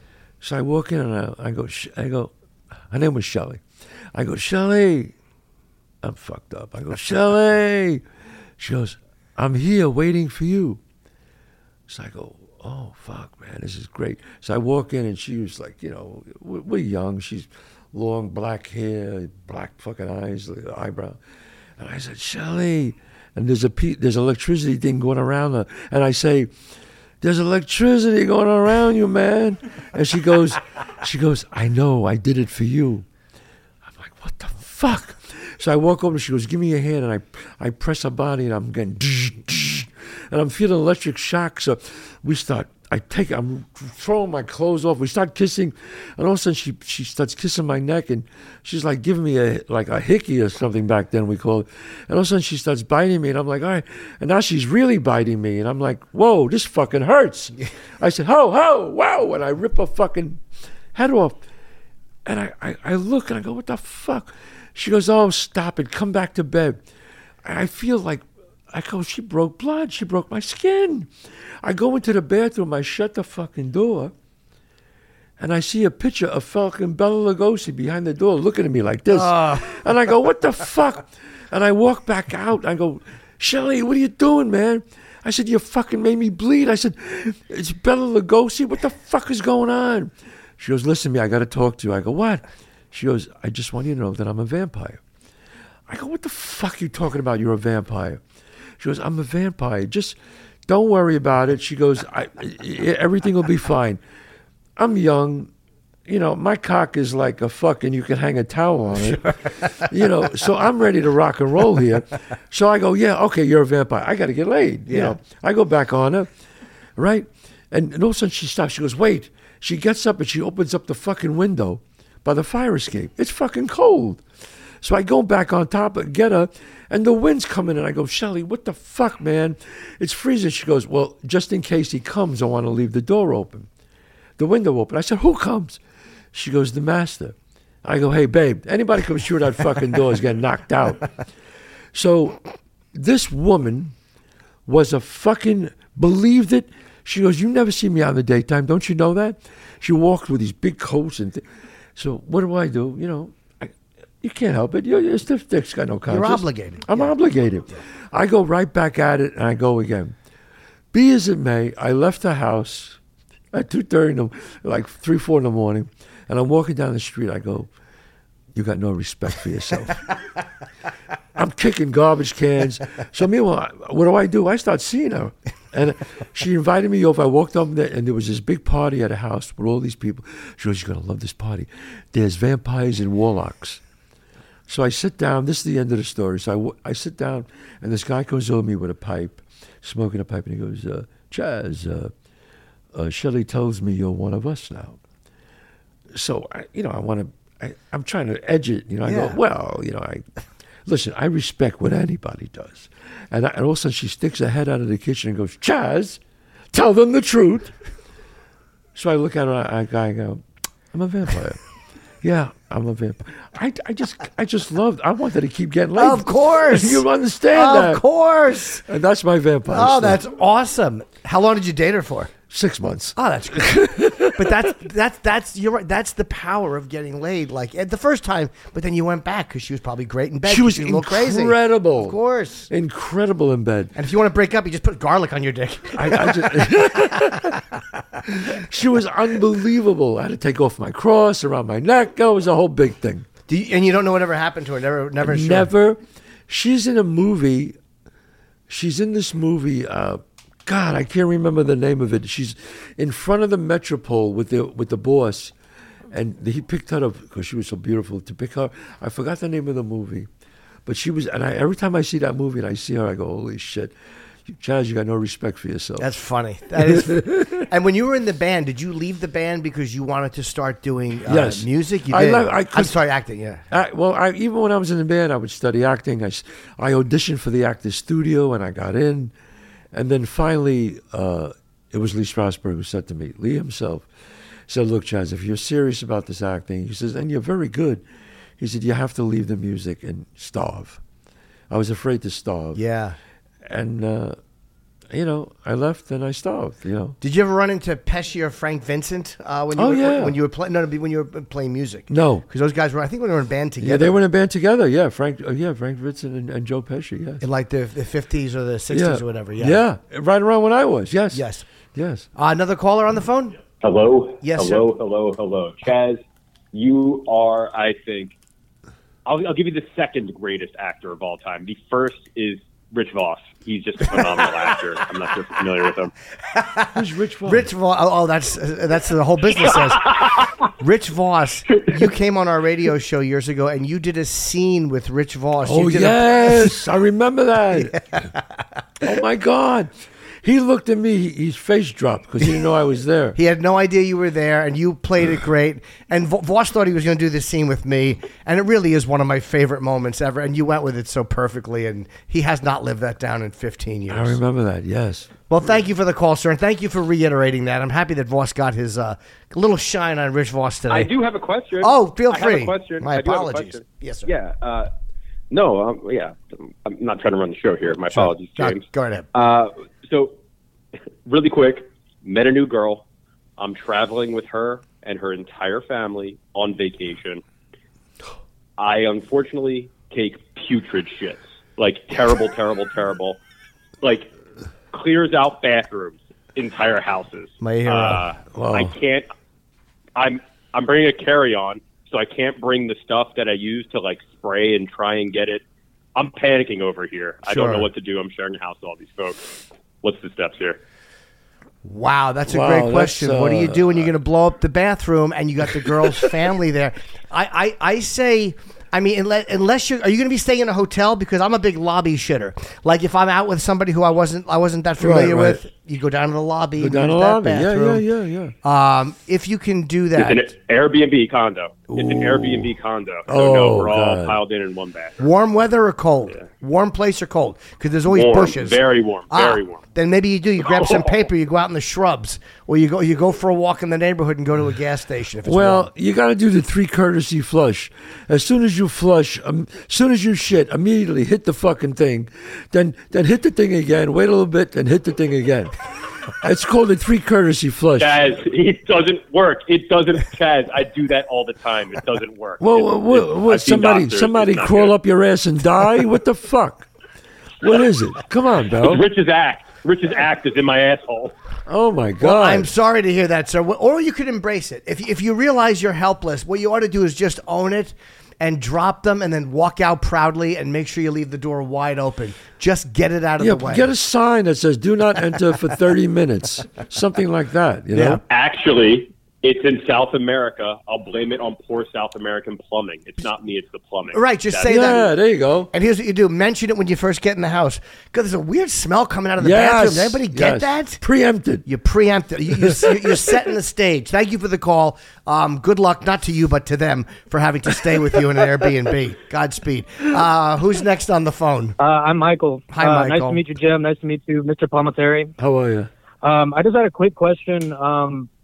So I walk in, and I, I go, I go, her name was Shelley. I go, Shelley. I'm fucked up. I go, Shelley. She goes, I'm here waiting for you. So I go, oh, fuck, man, this is great. So I walk in, and she was like, you know, we're, we're young. She's long black hair, black fucking eyes, eyebrow. And I said, Shelley. And there's a pe- there's electricity thing going around her. And I say, there's electricity going around you, man. And she goes, she goes, I know, I did it for you. I'm like, what the fuck? So I walk over, and she goes, give me your hand. And I, I press her body, and I'm getting, and I'm feeling electric shock. So we start, I take, I'm throwing my clothes off. We start kissing, and all of a sudden she she starts kissing my neck, and she's like giving me a like a hickey or something back then we called it. And all of a sudden she starts biting me, and I'm like, all right. And now she's really biting me, and I'm like, whoa, this fucking hurts. I said, ho, ho, wow, and I rip her fucking head off. And I, I, I look, and I go, what the fuck? She goes, oh, stop it, come back to bed. I feel like, I go, she broke blood. She broke my skin. I go into the bathroom. I shut the fucking door. And I see a picture of fucking Bela Lugosi behind the door looking at me like this. Uh. And I go, what the fuck? And I walk back out. I go, Shelley, what are you doing, man? I said, you fucking made me bleed. I said, it's Bela Lugosi. What the fuck is going on? She goes, listen to me. I got to talk to you. I go, what? She goes, I just want you to know that I'm a vampire. I go, what the fuck are you talking about? You're a vampire. She goes, I'm a vampire. Just don't worry about it. She goes, I, everything will be fine. I'm young. You know, my cock is like a fucking, you can hang a towel on it. Sure. You know, so I'm ready to rock and roll here. So I go, yeah, okay, you're a vampire. I got to get laid. Yeah. You know, I go back on her, right? And, and all of a sudden she stops. She goes, wait. She gets up and she opens up the fucking window by the fire escape. It's fucking cold. So I go back on top and get her, and the wind's coming, and I go, Shelley, what the fuck, man? It's freezing. She goes, well, just in case he comes, I want to leave the door open, the window open. I said, who comes? She goes, the master. I go, hey, babe, anybody comes through that fucking door is getting knocked out. So this woman was a fucking, believed it. She goes, you never see me out in the daytime. Don't you know that? She walked with these big coats. and th- So what do I do? You know, you can't help it. You're, you're stiff dick's got no conscience. You're obligated. I'm yeah. obligated. Yeah. I go right back at it, and I go again. Be as it may, I left the house at two thirty, in the, like three, four in the morning, and I'm walking down the street. I go, you got no respect for yourself. I'm kicking garbage cans. So meanwhile, what do I do? I start seeing her. And she invited me over. I walked up there, and there was this big party at a house with all these people. She goes, you're going to love this party. There's vampires and warlocks. So I sit down. This is the end of the story. So I, I sit down, and this guy comes over me with a pipe, smoking a pipe, and he goes, uh, Chaz, uh, uh, Shelley tells me you're one of us now. So, I, you know, I want to, I, I'm trying to edge it. You know, I yeah. go, well, you know, I, listen, I respect what anybody does. And, I, and all of a sudden she sticks her head out of the kitchen and goes, Chaz, tell them the truth. So I look at her, I, I go, I'm a vampire. Yeah, I'm a vampire. I, I just I just loved. I wanted to keep getting laid. Of course. You understand that? Of course. And that's my vampire. Oh, stuff. that's awesome. How long did you date her for? Six months. Oh, that's good. But that's that's that's you're right. That's the power of getting laid. Like at the first time, but then you went back because she was probably great in bed. She was a little crazy. incredible. Of course. Incredible in bed. And if you want to break up, you just put garlic on your dick. I, I just, she was unbelievable. I had to take off my cross around my neck. It was a whole big thing. Do you, and you don't know whatever happened to her. Never, never. Sure. Never. She's in a movie. She's in this movie. Uh, God, I can't remember the name of it. She's in front of the Metropole with the with the boss, and he picked her up because she was so beautiful to pick her. I forgot the name of the movie, but she was. And I, every time I see that movie and I see her, I go, "Holy shit, Chaz, you got no respect for yourself." That's funny. That is. And when you were in the band, did you leave the band because you wanted to start doing uh, Yes. music? You I did. left- I could- I'm sorry, acting. Yeah. I, well, I, even when I was in the band, I would study acting. I, s- I auditioned for the Actors Studio, and I got in. And then finally, uh, it was Lee Strasberg who said to me, Lee himself, said, "Look, Chaz, if you're serious about this acting," he says, "and you're very good," he said, "you have to leave the music and starve." I was afraid to starve. Yeah. And, uh, you know, I left and I starved, you know. Did you ever run into Pesci or Frank Vincent uh, when you Oh, were, yeah. when you were playing? No, when you were playing music. No. Because those guys were. I think when they were in a band together. Yeah, they were in a band together. Yeah, Frank. Uh, yeah, Frank Vincent and, and Joe Pesci. Yes. in like the the fifties or the sixties Yeah. or whatever. Yeah. Yeah, right around when I was. Yes. Yes. Yes. Uh, another caller on the phone. Hello? Yes, Hello, hello, hello. Chaz, you are, I think, I'll, I'll give you the second greatest actor of all time. The first is Rich Voss. He's just a phenomenal actor. I'm not sure if you're familiar with him. Who's Rich Voss? Rich Voss. Oh, oh, that's uh, that's the whole business says. Rich Voss. You came on our radio show years ago, and you did a scene with Rich Voss. Oh, you did yes. I remember that. Oh, my God. He looked at me. he- His face dropped because he didn't know I was there. He had no idea you were there, and you played it great. And Vo- Voss thought he was going to do this scene with me, and it really is one of my favorite moments ever. And you went with it so perfectly, and he has not lived that down in fifteen years. I remember that, yes. Well, thank you for the call, sir, and thank you for reiterating that. I'm happy that Voss got his uh, little shine on Rich Voss today. I do have a question. Oh, feel I free. have a question. My I do have a apologies. question. Yes, sir. Yeah. Uh, no, um, yeah. I'm not trying to run the show here. My Sure. apologies, Go- James. Go right ahead. Uh, so, really quick, met a new girl. I'm traveling with her and her entire family on vacation. I unfortunately take putrid shits. Like, terrible, terrible, terrible. Like, clears out bathrooms, entire houses. My hero. Uh, Wow. I can't. I'm I'm bringing a carry-on, so I can't bring the stuff that I use to like spray and try and get it. I'm panicking over here. I don't Sure. know what to do. I'm sharing a house with all these folks. What's the steps here? Wow, that's a Wow, great that's, question. what do you uh, do when you're going to blow up the bathroom and you got the girl's family there? I, I, I say, I mean, unless, unless you're, are you going to be staying in a hotel? Because I'm a big lobby shitter. Like if I'm out with somebody who I wasn't, I wasn't that familiar Right, right. with, you go down to the lobby. Go down use the that lobby. Yeah, yeah, bathroom. yeah, yeah. Um, if you can do that, It's an Airbnb condo. It's an Ooh. Airbnb condo. So Oh, no, we're all God. piled in in one bathroom. warm weather or cold? Warm place or cold? Because there's always Warm, bushes. very warm, very Ah, warm. Then maybe you do. You grab some paper. You go out in the shrubs, or you go you go for a walk in the neighborhood and go to a gas station. If it's Well, warm. you got to do the three courtesy flush. As soon as you flush, um, as soon as you shit, immediately hit the fucking thing. Then then hit the thing again. Wait a little bit, then hit the thing again. It's called a three courtesy flush. Chaz, it doesn't work. It doesn't, Chaz. I do that all the time. It doesn't work. Well, It's- what, it's- what, I've seen somebody doctors. somebody It's not crawl good. up your ass and die? What the fuck? What is it? Come on, Bell. Rich's act. Rich's act is in my asshole. Oh my Well, God. I'm sorry to hear that, sir. Or you could embrace it. If if you realize you're helpless, what you ought to do is just own it and drop them, and then walk out proudly and make sure you leave the door wide open. Just get it out of yeah, the way. get a sign that says "Do not enter for thirty minutes," something like that. You know. Yeah. Actually, it's in South America. I'll blame it on poor South American plumbing. It's not me. It's the plumbing. Right, just That's- say that. Yeah, there you go. And here's what you do: mention it when you first get in the house, because there's a weird smell coming out of the Yes. bathroom. Does anybody get yes. that? Preempted. You preempt it. You, you, you're setting the stage. Thank you for the call. Um, good luck, not to you, but to them for having to stay with you in an Airbnb. Godspeed. Uh, who's next on the phone? Uh, I'm Michael. Hi, uh, Nice Michael. to meet you, Jim. Nice to meet you, Mister Palminteri. How are you? Um, I just had a quick question. Um,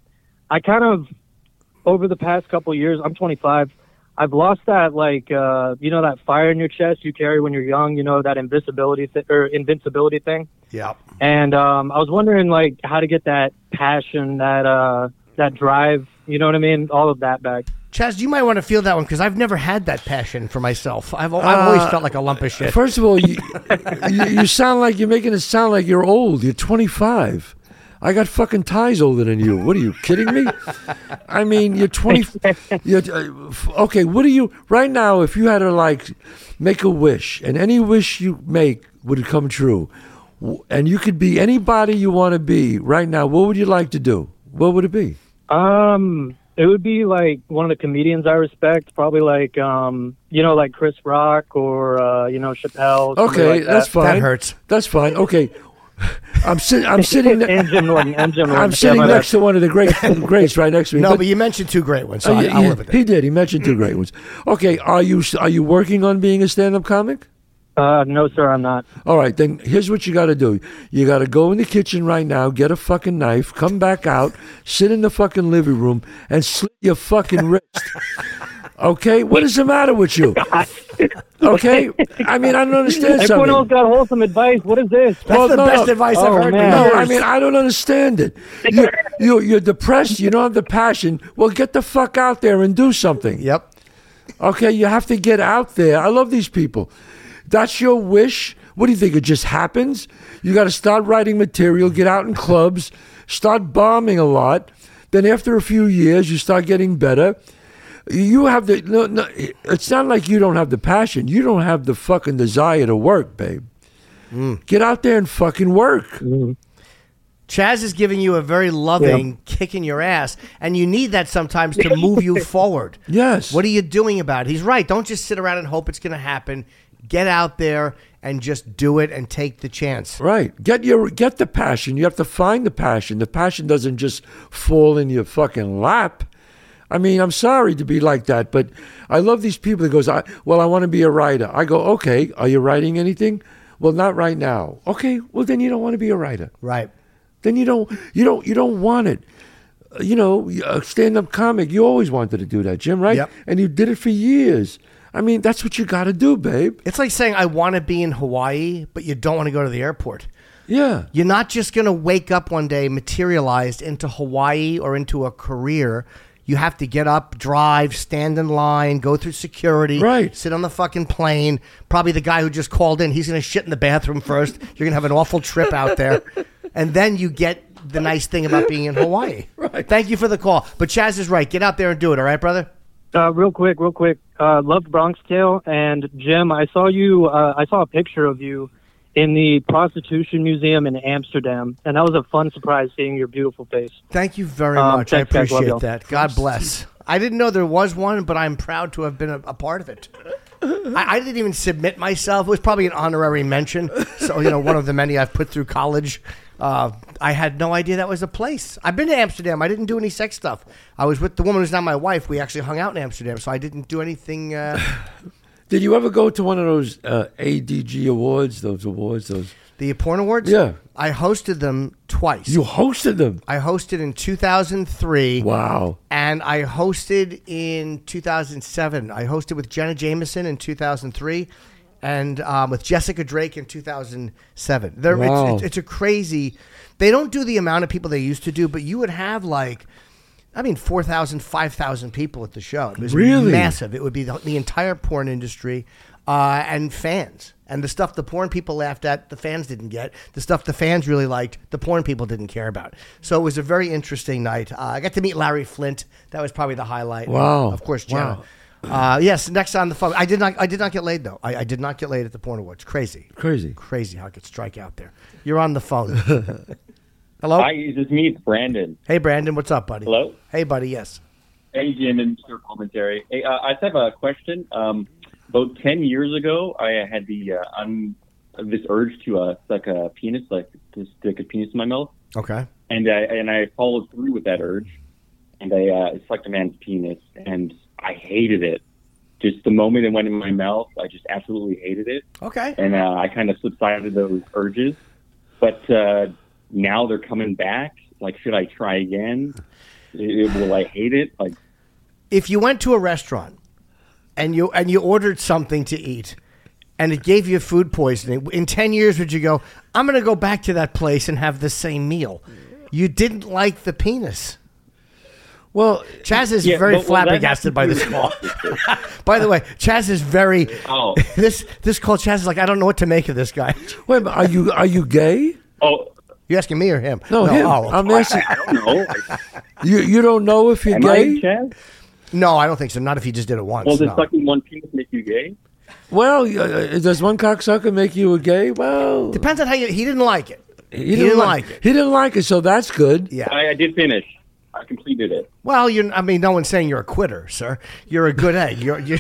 I kind of, over the past couple of years, I'm twenty-five, I've lost that, like, uh, you know, that fire in your chest you carry when you're young, you know, that invisibility th- or invincibility thing. Yeah. And um, I was wondering, like, how to get that passion, that uh, that drive, you know what I mean? All of that back. Chaz, you might want to feel that one because I've never had that passion for myself. I've, I've always Uh, felt like a lump of shit. First of all, you, you, you sound like you're making it sound like you're old. You're twenty-five. I got fucking ties older than you. What are you kidding me? I mean, you're twenty. You're, uh, okay, what are you right now? If you had to like make a wish, and any wish you make would come true, w- and you could be anybody you want to be right now, what would you like to do? What would it be? Um, it would be like one of the comedians I respect, probably like, um, you know, like Chris Rock or, uh, you know, Chappelle. somebody Okay, like that. that's fine. That hurts. That's fine. Okay. I'm sitting. I'm sitting. And Jim Norton. And Jim Norton. I'm sitting Yeah, my next to one of the great greats right next to me. No, but, you mentioned two great ones, so Uh, I, yeah, I'll yeah, live with it. he did. He mentioned two great ones. Okay, are you are you working on being a stand-up comic? Uh, no, sir, I'm not. All right, then here's what you got to do. You got to go in the kitchen right now, get a fucking knife, come back out, sit in the fucking living room, and slit your fucking wrist. Okay, what is the matter with you? Okay, I mean I don't understand Everyone something. else got wholesome advice. What is this? That's Well, the no, best no. advice Oh, I've heard. man. in No, years. I mean I don't understand it. You, you you're depressed. You don't have the passion. Well, get the fuck out there and do something. Yep. Okay, you have to get out there. I love these people. That's your wish. What do you think? It just happens? You got to start writing material, get out in clubs, start bombing a lot. Then after a few years, you start getting better. You have the. No, no, it's not like you don't have the passion. You don't have the fucking desire to work, babe. Get out there and fucking work. Chaz is giving you a very loving kick in your ass, and you need that sometimes to move you forward. Yes. What are you doing about it? He's right. Don't just sit around and hope it's going to happen. Get out there and just do it and take the chance. Right. Get your get the passion. You have to find the passion. The passion doesn't just fall in your fucking lap. I mean, I'm sorry to be like that, but I love these people that goes, I, well, I want to be a writer. I go, okay, are you writing anything? Well, not right now. Okay, well then you don't want to be a writer. Right. Then you don't you don't you don't want it. Uh, You know, a stand-up comic, you always wanted to do that, Jim, right? Yep. And you did it for years. I mean, that's what you got to do, babe. It's like saying, I want to be in Hawaii, but you don't want to go to the airport. Yeah. You're not just going to wake up one day materialized into Hawaii or into a career. You have to get up, drive, stand in line, go through security, Right. sit on the fucking plane. Probably the guy who just called in, he's going to shit in the bathroom first. You're going to have an awful trip out there. And then you get the nice thing about being in Hawaii. Right. Thank you for the call. But Chaz is right. Get out there and do it. All right, brother? Uh, real quick, real quick. Uh, loved Bronx Tale, and Jim, I saw you. Uh, I saw a picture of you in the Prostitution Museum in Amsterdam, and that was a fun surprise seeing your beautiful face. Thank you very Um, much. I thanks, guys. Love appreciate y'all. that. God bless. I didn't know there was one, but I'm proud to have been a, a part of it. I, I didn't even submit myself. It was probably an honorary mention. So, you know, one of the many I've put through college. Uh, I had no idea that was a place. I've been to Amsterdam. I didn't do any sex stuff. I was with the woman who's now my wife. We actually hung out in Amsterdam, so I didn't do anything. Uh, Did you ever go to one of those uh, A D G awards, those awards, those? the Porn Awards? Yeah. I hosted them twice. You hosted them? I hosted in two thousand three. Wow. And I hosted in two thousand seven. I hosted with Jenna Jameson in two thousand three and um, with Jessica Drake in two thousand seven. They're, Wow. it's, it's, it's a crazy... They don't do the amount of people they used to do, but you would have like... I mean, four thousand, five thousand people at the show. It was Really? massive. It would be the, the entire porn industry uh, and fans. And the stuff the porn people laughed at, the fans didn't get. The stuff the fans really liked, the porn people didn't care about. So it was a very interesting night. Uh, I got to meet Larry Flint. That was probably the highlight. Wow. Of course, Jenna. Wow. Uh, yes, next on the phone. I did not. I did not get laid though. I, I did not get laid at the Porn Awards. Crazy. Crazy. Crazy how I could strike out there. You're on the phone. Hello. Hi, this is me. It's Brandon. Hey, Brandon. What's up, buddy? Hello. Hey, buddy. Yes. Hey, Jim and Mister Commentary. Hey, uh, I just have a question. Um, about ten years ago, I had the uh, un- this urge to uh, suck a penis, like to stick a penis in my mouth, Okay. and I and I followed through with that urge, and I uh, sucked a man's penis, and I hated it. Just the moment it went in my mouth, I just absolutely hated it. Okay. And uh, I kind of subsided those urges, but uh, now they're coming back. Like, should I try again? It- will I hate it? Like, If you went to a restaurant and you and you ordered something to eat and it gave you food poisoning, in ten years would you go, I'm going to go back to that place and have the same meal? You didn't like the penis. Well, Chaz is Yeah, very but- well, that flabbergasted by has this to call. By the way, Chaz is very. Oh. This this call, Chaz is like, I don't know what to make of this guy. Wait, but are you are you gay? oh, You asking me or him? No, him. oh, I'm asking. I don't know. You you don't know if you're Am gay? I Chaz? no, I don't think so. Not if he just did it once. Well, does no. sucking one penis make you gay? Well, uh, does one cocksucker make you a gay? Well, Depends on how you. He didn't like it. he He didn't like it. He didn't like it, so that's good. Yeah. I, I did finish. I completed it. Well, you. I mean, no one's saying you're a quitter, sir. You're a good egg. You're. you're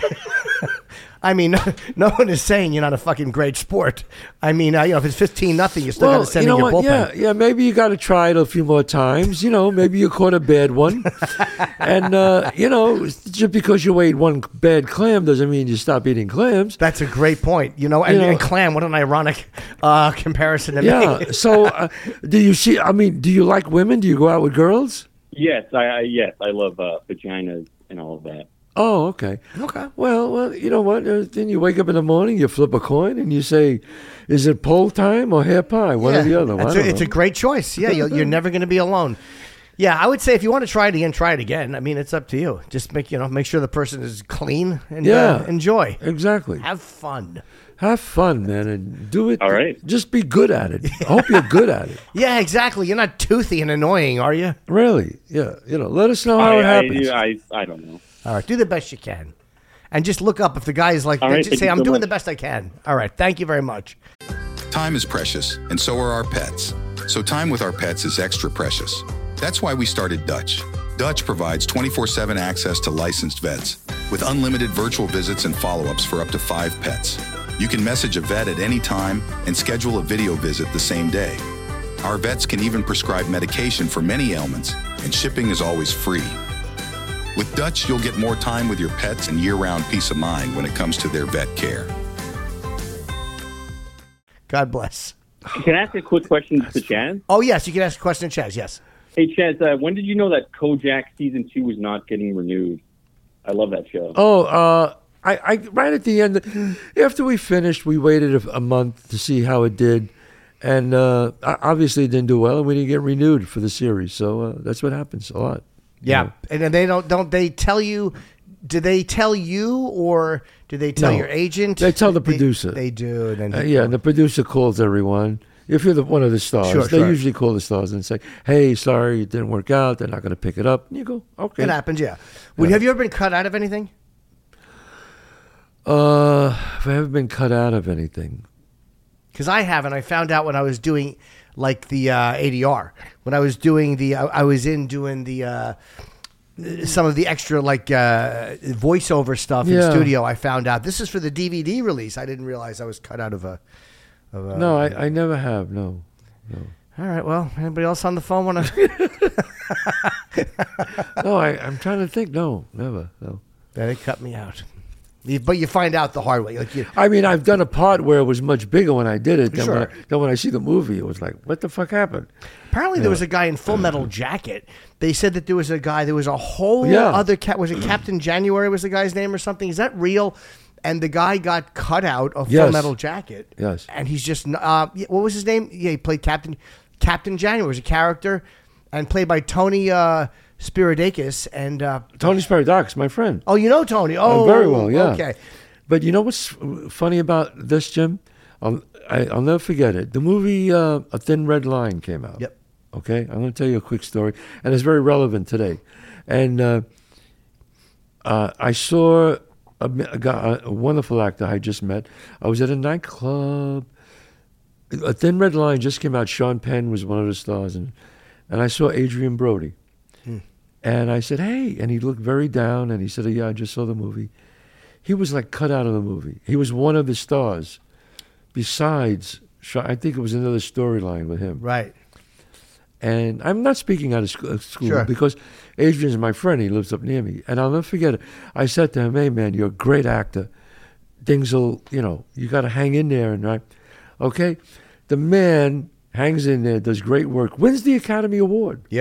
I mean, no, no one is saying you're not a fucking great sport. I mean, uh, you know, if it's fifteen nothing, you still got Well, to send you know in your what? bullpen. Yeah, yeah. Maybe you got to try it a few more times. You know, maybe you caught a bad one, and uh, you know, just because you ate one bad clam doesn't mean you stop eating clams. That's a great point. You know, and, You know- and clam. What an ironic uh, comparison to Yeah. make. So, uh, do you see? I mean, do you like women? Do you go out with girls? Yes, I, I yes, I love uh, vaginas and all of that. Oh, okay. Okay. Well, well, you know what? Uh, then you wake up in the morning, you flip a coin, and you say, "Is it pole time or hair pie? One Yeah, or the other." that's I a, don't it's a know. great choice. Yeah, you're, you're never going to be alone. Yeah, I would say if you want to try it again, try it again. I mean, it's up to you. Just make you know make sure the person is clean and Yeah. uh, enjoy. Exactly. Have fun. Have fun, man, and do it. All right. Just be good at it. I hope you're good at it. Yeah, exactly. You're not toothy and annoying, are you? Really? Yeah. You know, let us know how I, it happens. I, I, I don't know. All right, do the best you can, and just look up if the guy is like. All right, just thank say, you "I'm so doing much. the best I can." All right, thank you very much. Time is precious, and so are our pets. So time with our pets is extra precious. That's why we started Dutch. Dutch provides twenty-four seven access to licensed vets with unlimited virtual visits and follow-ups for up to five pets. You can message a vet at any time and schedule a video visit the same day. Our vets can even prescribe medication for many ailments, and shipping is always free. With Dutch, you'll get more time with your pets and year-round peace of mind when it comes to their vet care. God bless. Can I ask a quick question to Chaz? Oh yes, you can ask a question, Chaz. Yes. Hey, Chaz, uh, when did you know that Kojak season two was not getting renewed? I love that show. Oh, uh, I, I right at the end, after we finished, we waited a, a month to see how it did, and uh, o- obviously it didn't do well, and we didn't get renewed for the series. So uh, that's what happens a lot. you Yeah, know. and then they don't don't they tell you? Do they tell you or do they tell No. your agent? They tell the They- producer. They, do. And then Uh, yeah, and the producer calls everyone. If you're the, one of the stars, Sure, they sure. usually call the stars and say, "Hey, sorry, it didn't work out. They're not going to pick it up." And you go, "Okay." it happens. Yeah. Would, have you ever been cut out of anything? Uh, if I haven't been cut out of anything, Because I haven't. I found out when I was doing like the uh, A D R. When I was doing the, I, I was in doing the uh, some of the extra like uh, voiceover stuff in Yeah. studio. I found out this is for the D V D release. I didn't realize I was cut out of a. Of a no, I, I never have. No, no, All right. Well, anybody else on the phone want to? no. I, I'm trying to think. No, never. No. They cut me out. You- But you find out the hard way. Like you, I mean, I've done a part where it was much bigger when I did it than, when, I, Sure. than when I see the movie. It was like, what the fuck happened? apparently, there was a guy in Full Metal Jacket. They said that there was a guy. There was a whole Yeah. other cat. Was it Captain January? Was the guy's name or something? Is that real? And the guy got cut out of Full Yes. Metal Jacket. Yes. And he's just uh, yeah, what was his name? Yeah, he played Captain Captain January. Was a character, and played by Tony uh, Spiridakis. And uh, Tony Sparadox, my friend. oh, you know Tony. Oh, Oh, very well, yeah. Okay. But you know what's funny about this, Jim? I'll, I, I'll never forget it. The movie uh, A Thin Red Line came out. Yep. Okay? I'm going to tell you a quick story, and it's very relevant today. And uh, uh, I saw a, a, guy, a wonderful actor I just met. I was at a nightclub. A Thin Red Line just came out. Sean Penn was one of the stars, and, and I saw Adrian Brody. Hmm. And I said, hey, and he looked very down, and he said, yeah, I just saw the movie. He was like cut out of the movie. He was one of the stars. Besides, I think it was another storyline with him. Right. And I'm not speaking out of sc- of school Sure. because Adrian's my friend. He lives up near me. And I'll never forget it. I said to him, hey, man, you're a great actor. Things will, you know, you got to hang in there. And right, okay? The man hangs in there, does great work, wins the Academy Award. Yep.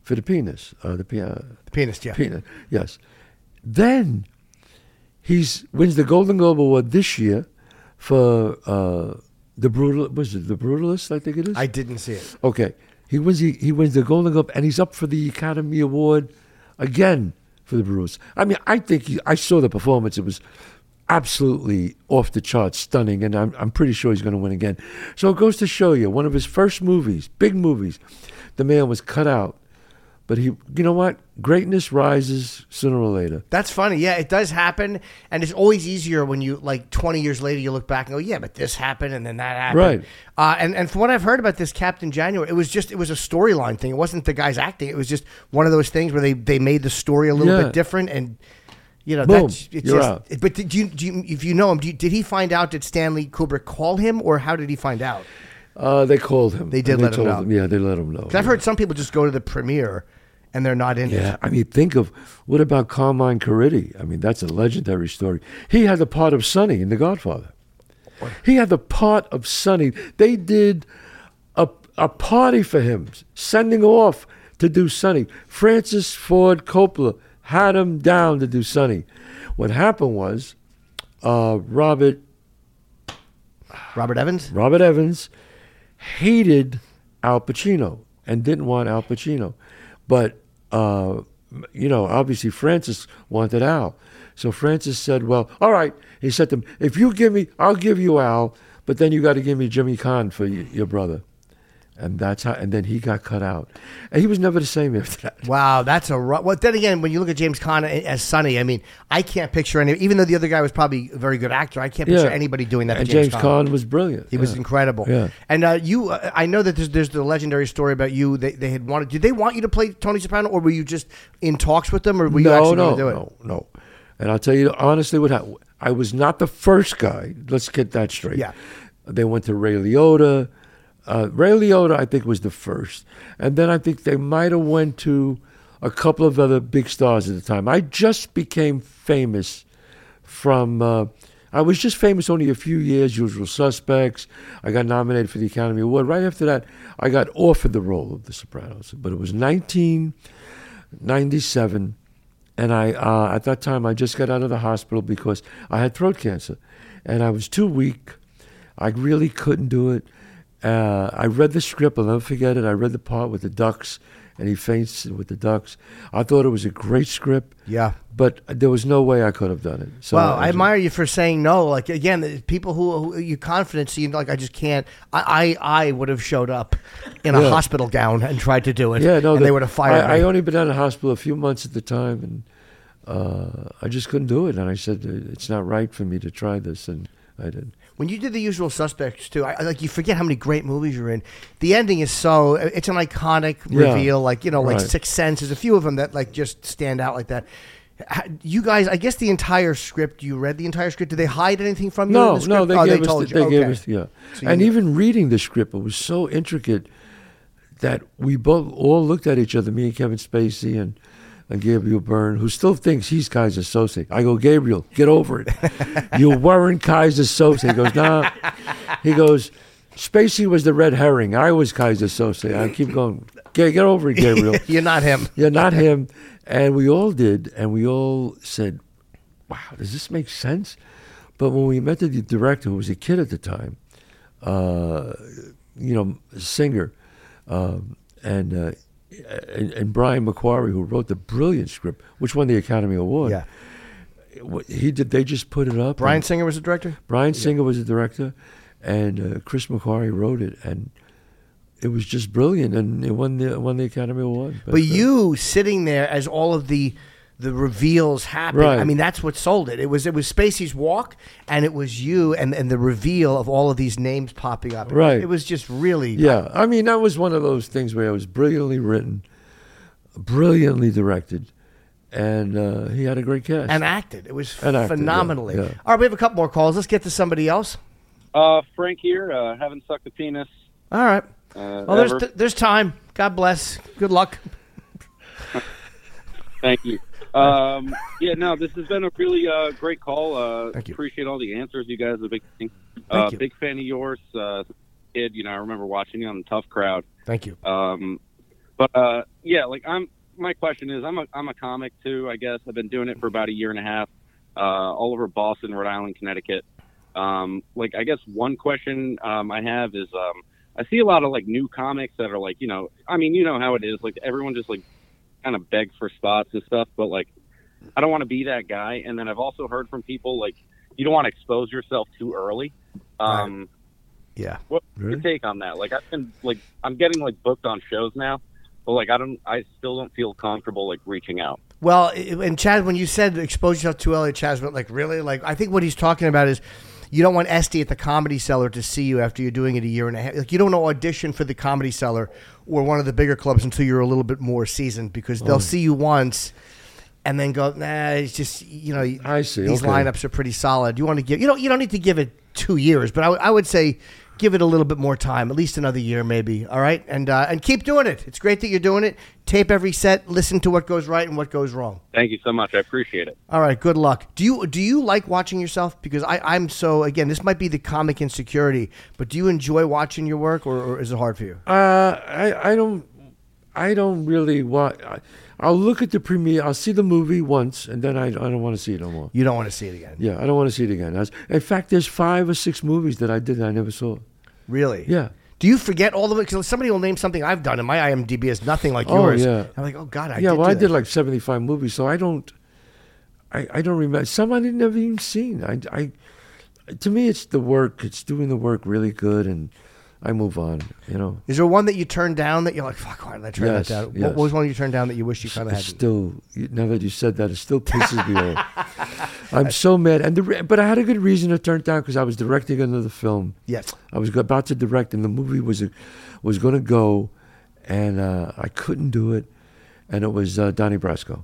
for the penis. Uh, the, pe- uh, The pianist, yeah. penis, yes. Then he's wins the Golden Globe Award this year for uh, the brutal. Was it the Brutalist? I think it is. I didn't see it. Okay, he wins. He, he wins the Golden Globe, and he's up for the Academy Award again for the Brutalist. I mean, I think he, I saw the performance. It was absolutely off the charts, stunning, and I'm I'm pretty sure he's going to win again. So it goes to show you, one of his first movies, big movies, the man was cut out. But he, you know what? Greatness rises sooner or later. That's funny. Yeah, it does happen, and it's always easier when you like twenty years later you look back and go, yeah, but this happened and then that happened. Right. Uh, and and from what I've heard about this Captain January, it was just it was a storyline thing. It wasn't the guy's acting. It was just one of those things where they, they made the story a little Yeah. bit different, and you know, Boom, that's it's you're just. out. But did you, do you if you know him, do you, did he find out? Did Stanley Kubrick call him, or how did he find out? Uh, they called him. They did And let him told know. Yeah, they let him know. 'Cause I've heard some people just go to the premiere and they're not in Yeah, it. I mean, think of, what about Carmine Caridi? I mean, that's a legendary story. He had the part of Sonny in The Godfather. He had the part of Sonny. They did a, a party for him, sending off to do Sonny. Francis Ford Coppola had him down to do Sonny. What happened was, uh, Robert Robert Evans? Robert Evans hated Al Pacino and didn't want Al Pacino. But, uh, you know, obviously Francis wanted Al. So Francis said, well, all right. He said to him, if you give me, I'll give you Al, but then you got to give me Jimmy Caan for y- your brother. And that's how, and then he got cut out. And he was never the same after that. Wow, that's a rough. Well, then again, when you look at James Caan as Sonny, I mean, I can't picture any. Even though the other guy was probably a very good actor, I can't picture Yeah. anybody doing that. And to James, James Caan. Caan was brilliant. He was Yeah. incredible. Yeah. And uh, you, uh, I know that there's, there's the legendary story about you. They, they had wanted. Did they want you to play Tony Soprano, or were you just in talks with them, or were you no, actually no, going to do it? no, no. And I'll tell you honestly what happened. I was not the first guy. Let's get that straight. Yeah. They went to Ray Liotta. Uh, Ray Liotta, I think, was the first. And then I think they might have went to a couple of other big stars at the time. I just became famous from... Uh, I was just famous only a few years, Usual Suspects. I got nominated for the Academy Award. Right after that, I got offered the role of The Sopranos. But it was nineteen ninety-seven, and I uh, at that time I just got out of the hospital because I had throat cancer, and I was too weak. I really couldn't do it. Uh, I read the script. I'll never forget it. I read the part with the ducks, and he faints with the ducks. I thought it was a great script. Yeah. But there was no way I could have done it. So well, I I admire you for saying no. Like again, the people who, who you confidence seem like I just can't. I I, I would have showed up in a Yeah. hospital gown and tried to do it. Yeah, no, and the- they would have fired I, I me. only been out of hospital a few months at the time, and uh, I just couldn't do it. And I said it's not right for me to try this, and I did. When you did The Usual Suspects too, I, I- like you forget how many great movies you're in. The ending is so it's an iconic Yeah. reveal, like you know, like Right. Sixth Sense. There's a few of them that like just stand out like that. Ha- You guys, I guess the entire script. You read the entire script. Did they hide anything from you? in No, the script? no, they oh, gave they us. told the, you. they gave Okay. us, yeah. So you and knew. even reading the script, it was so intricate that we both all looked at each other, me and Kevin Spacey and, and Gabriel Byrne, who still thinks he's Kaiser Sose. I go, Gabriel, get over it. You weren't Kaiser Sose. He goes, nah. He goes, Spacey was the red herring. I was Kaiser Sose. I keep going, get, get over it, Gabriel. You're not him. You're not him. And we all did, and we all said, wow, does this make sense? But when we met the director, who was a kid at the time, uh, you know, a singer, um, and, uh, and and Brian McQuarrie, who wrote the brilliant script, which won the Academy Award. Yeah. What he did, they just put it up. Brian and Singer was the director. Brian Singer was the director, and uh, Chris McQuarrie wrote it, and it was just brilliant, and it won the won the Academy Award. But you sitting there as all of the the reveals happen. Right. I mean, that's what sold it. It was it was Spacey's walk, and it was you, and and the reveal of all of these names popping up. Right. It was just really. Yeah, I mean that was one of those things where it was brilliantly written, brilliantly directed, and uh, he had a great cast. And acted. It was And acted, yeah, phenomenally. yeah. All right, we have a couple more calls. Let's get to somebody else. Uh, Frank here. Uh, haven't sucked a penis. All right. Uh, Well, there's ever. there's time. God bless. Good luck. Thank you. Um, yeah, no, this has been a really uh, great call. Uh, Thank you. Appreciate all the answers. You guys are big, Thank uh, you. big fan of yours. Uh, kid, you know, I remember watching you on the Tough Crowd. Thank you. Um, But uh, yeah, like I'm. My question is, I'm a I'm a comic too. I guess I've been doing it for about a year and a half, uh, all over Boston, Rhode Island, Connecticut. Um, like I guess one question um, I have is, um, I see a lot of like new comics that are like, you know, I mean, you know how it is. Like everyone just like kind of begs for spots and stuff, but like I don't want to be that guy. And then I've also heard from people like you don't want to expose yourself too early. Um, right. Yeah. What's Really? your take on that? Like I've been like I'm getting like booked on shows now. But like I don't, I still don't feel comfortable like reaching out. Well, and Chad, when you said expose yourself too early, Chaz, but like really, like I think what he's talking about is you don't want Esty at the Comedy Cellar to see you after you're doing it a year and a half. Like you don't want to audition for the Comedy Cellar or one of the bigger clubs until you're a little bit more seasoned because they'll Oh. see you once and then go, nah, it's just you know. I see. These Okay. lineups are pretty solid. You want to give you don't you don't need to give it two years, but I, I would say. Give it a little bit more time, at least another year, maybe. All right, and uh, and keep doing it. It's great that you're doing it. Tape every set. Listen to what goes right and what goes wrong. Thank you so much. I appreciate it. All right, good luck. Do you do you like watching yourself? Because I, I'm so again, this might be the comic insecurity, but do you enjoy watching your work, or, or is it hard for you? Uh, I I don't I don't really want. I'll look at the premiere. I'll see the movie once, and then I I don't want to see it no more. You don't want to see it again. Yeah, I don't want to see it again. As- In fact, there's five or six movies that I did that I never saw. Really? Yeah. Do you forget all of it? Because somebody will name something I've done, and my I M D B is nothing like Oh, yours. yeah. I'm like, oh God, I yeah, did well, do I that. did like seventy-five movies, so I don't, I, I don't remember. Some I didn't never even seen. I, I, to me, it's the work. It's doing the work really good, and I move on. You know. Is there one that you turned down that you're like, fuck, why did I turn Yes, that down? yes. What was one you turned down that you wish you kind of It's had? still, you- now that you said that, it still pisses me off. I'm so mad, and the, re- but I had a good reason to turn it down because I was directing another film. Yes. I was about to direct, and the movie was was going to go, and uh, I couldn't do it, and it was uh, Donnie Brasco.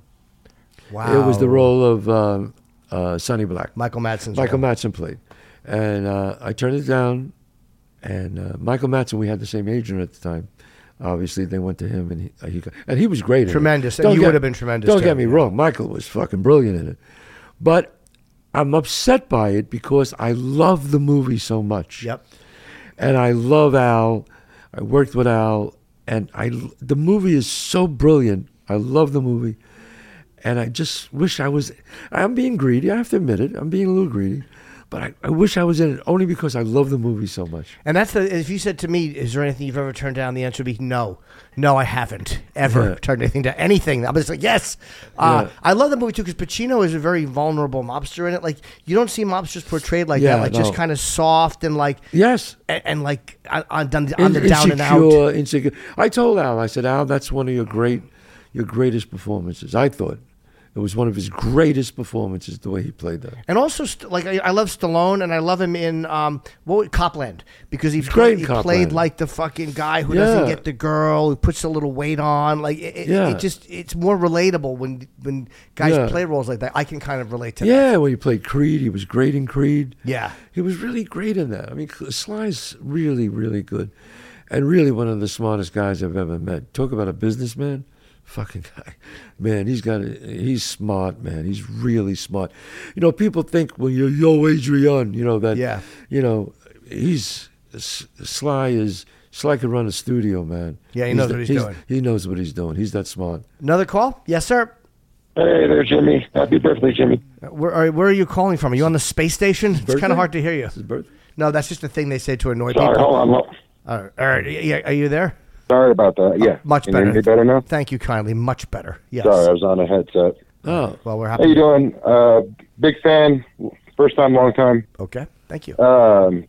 Wow. It was the role of um, uh, Sonny Black. Michael Madsen's Michael role. Madsen played, and uh, I turned it down. And uh, Michael Madsen, we had the same agent at the time. Obviously, they went to him, and he, uh, he got- and he was great. in it. Tremendous. And Don't you get- would have been tremendous, Don't too, get me yeah. wrong, Michael was fucking brilliant in it, but I'm upset by it because I love the movie so much. Yep. And I love Al. I worked with Al, and I the movie is so brilliant. I love the movie, and I just wish I was. I'm being greedy. I have to admit it. I'm being a little greedy. But I, I wish I was in it only because I love the movie so much. And that's the. If you said to me, "Is there anything you've ever turned down?" The answer would be no, no, I haven't ever Yeah. turned anything down. Anything. I'm just like yes. Uh, Yeah. I love the movie too because Pacino is a very vulnerable mobster in it. Like you don't see mobsters portrayed like Yeah, that, like just no. kind of soft and like Yes. and, and like on, on, on the on the In- down and out. insecure, insecure. I told Al, I said, Al, that's one of your great, your greatest performances. I thought it was one of his greatest performances, the way he played that. And also, st- like I, I love Stallone, and I love him in um, what Copland because he, He's great in he Copland. played like the fucking guy who doesn't Yeah. get the girl, who puts a little weight on. Like it, it, Yeah. it just it's more relatable when when guys Yeah. play roles like that. I can kind of relate to that. Yeah, when he played Creed, he was great in Creed. Yeah. He was really great in that. I mean, Sly's really, really good. And really one of the smartest guys I've ever met. Talk about a businessman. Fucking guy. Man, he's got a, he's smart, man. He's really smart. You know, people think, well, you're yo Adrian, you know, that, Yeah. you know, he's, S- Sly is, Sly can run a studio, man. Yeah, he knows the- what he's doing. He knows what he's doing. He's that smart. Another call? Yes, sir. Hey there, Jimmy. Happy birthday, Jimmy. Uh, Where are, where are you calling from? Are you on the space station? It's kind birthday? of hard to hear you. His birthday? No, that's just a thing they say to annoy Sorry, people. hold on. Lo- All right, all right. Yeah, are you there? Sorry about that. Yeah. Much Can you hear better. me better now? Thank you kindly. Much better. Yes. Sorry, I was on a headset. Oh. Well, we're How happy. you doing? Uh, big fan. First time, long time. Okay. Thank you. Um,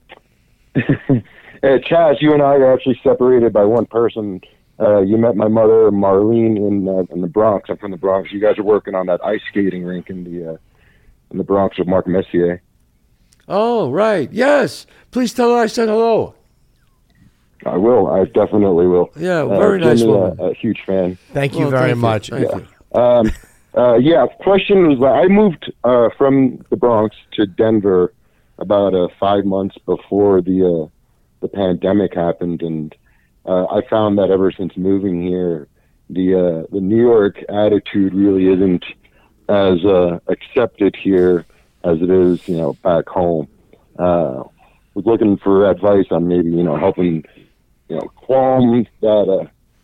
hey, Chaz, you and I are actually separated by one person. Uh, you met my mother, Marlene, in uh, in the Bronx. I'm from the Bronx. You guys are working on that ice skating rink in the uh, in the Bronx with Mark Messier. Oh, right. Yes. Please tell her I said hello. I will. I definitely will. Yeah, Uh, very nice Jimmy, woman. A, a huge fan. Thank you Well, very thank you. much. Thank Yeah. you. Um, uh, yeah, question was, I moved uh, from the Bronx to Denver about uh, five months before the uh, the pandemic happened, and uh, I found that ever since moving here, the uh, the New York attitude really isn't as uh, accepted here as it is, you know, back home. Uh, was looking for advice on maybe, you know, helping, you know, qualm that uh,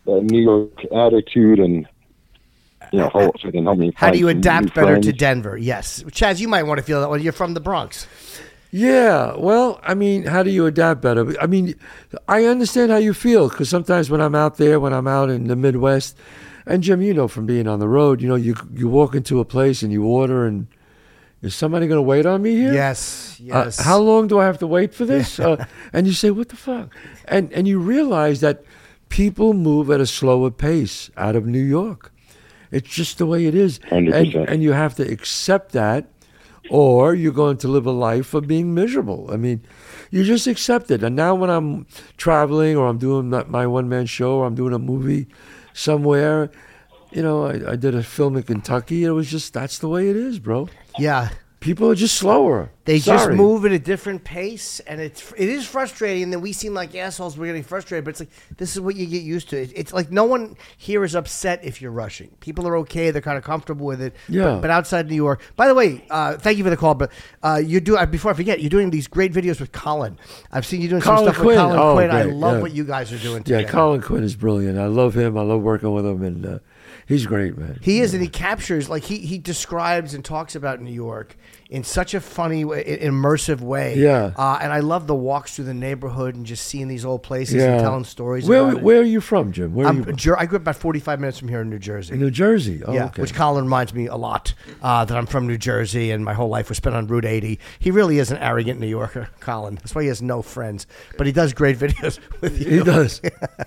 the New York attitude and you know, help, so it can help me. How do find you some adapt new better friends. to Denver? Yes, Chaz, you might want to feel that way. You're from the Bronx. Yeah, well, I mean, how do you adapt better? I mean, I understand how you feel because sometimes when I'm out there, when I'm out in the Midwest, and Jim, you know from being on the road, you know, you you walk into a place and you order, and is somebody going to wait on me here? Yes, yes. Uh, how long do I have to wait for this? uh, and you say, what the fuck? And and you realize that people move at a slower pace out of New York. It's just the way it is, one hundred and percent. and you have to accept that. Or you're going to live a life of being miserable. I mean, you just accept it. And now when I'm traveling or I'm doing my one-man show or I'm doing a movie somewhere, you know, I, I did a film in Kentucky. It was just, that's the way it is, bro. Yeah. People are just slower. They just Sorry. move at a different pace, and it's it is frustrating. And then we seem like assholes. We're getting frustrated, but it's like this is what you get used to. It, it's like no one here is upset if you're rushing. People are okay; they're kind of comfortable with it. Yeah. But, but outside New York, by the way, uh, thank you for the call. But uh, you do uh, before I forget, you're doing these great videos with Colin. I've seen you doing Colin some stuff Quinn. with Colin Oh, Quinn. I great, love yeah. what you guys are doing Yeah, together. Colin Quinn is brilliant. I love him. I love working with him, and uh, he's great, man. He is, and he captures, like, he, he describes and talks about New York in such a funny, way, immersive way. Yeah. Uh, and I love the walks through the neighborhood and just seeing these old places Yeah. and telling stories Where about it. Where are you from, Jim? Where are I'm, you from? Jer- I grew up about forty-five minutes from here in New Jersey. In New Jersey? Oh, yeah, okay. which Colin reminds me a lot uh, that I'm from New Jersey and my whole life was spent on Route eighty. He really is an arrogant New Yorker, Colin. That's why he has no friends. But he does great videos with you. He does.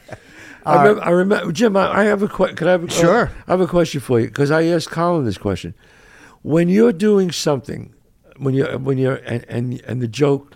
I, Uh, remember, I remember, Jim. I, I have a question. Could I have? A, Sure. uh, I have a question for you because I asked Colin this question. When you're doing something, when you when you're and, and and the joke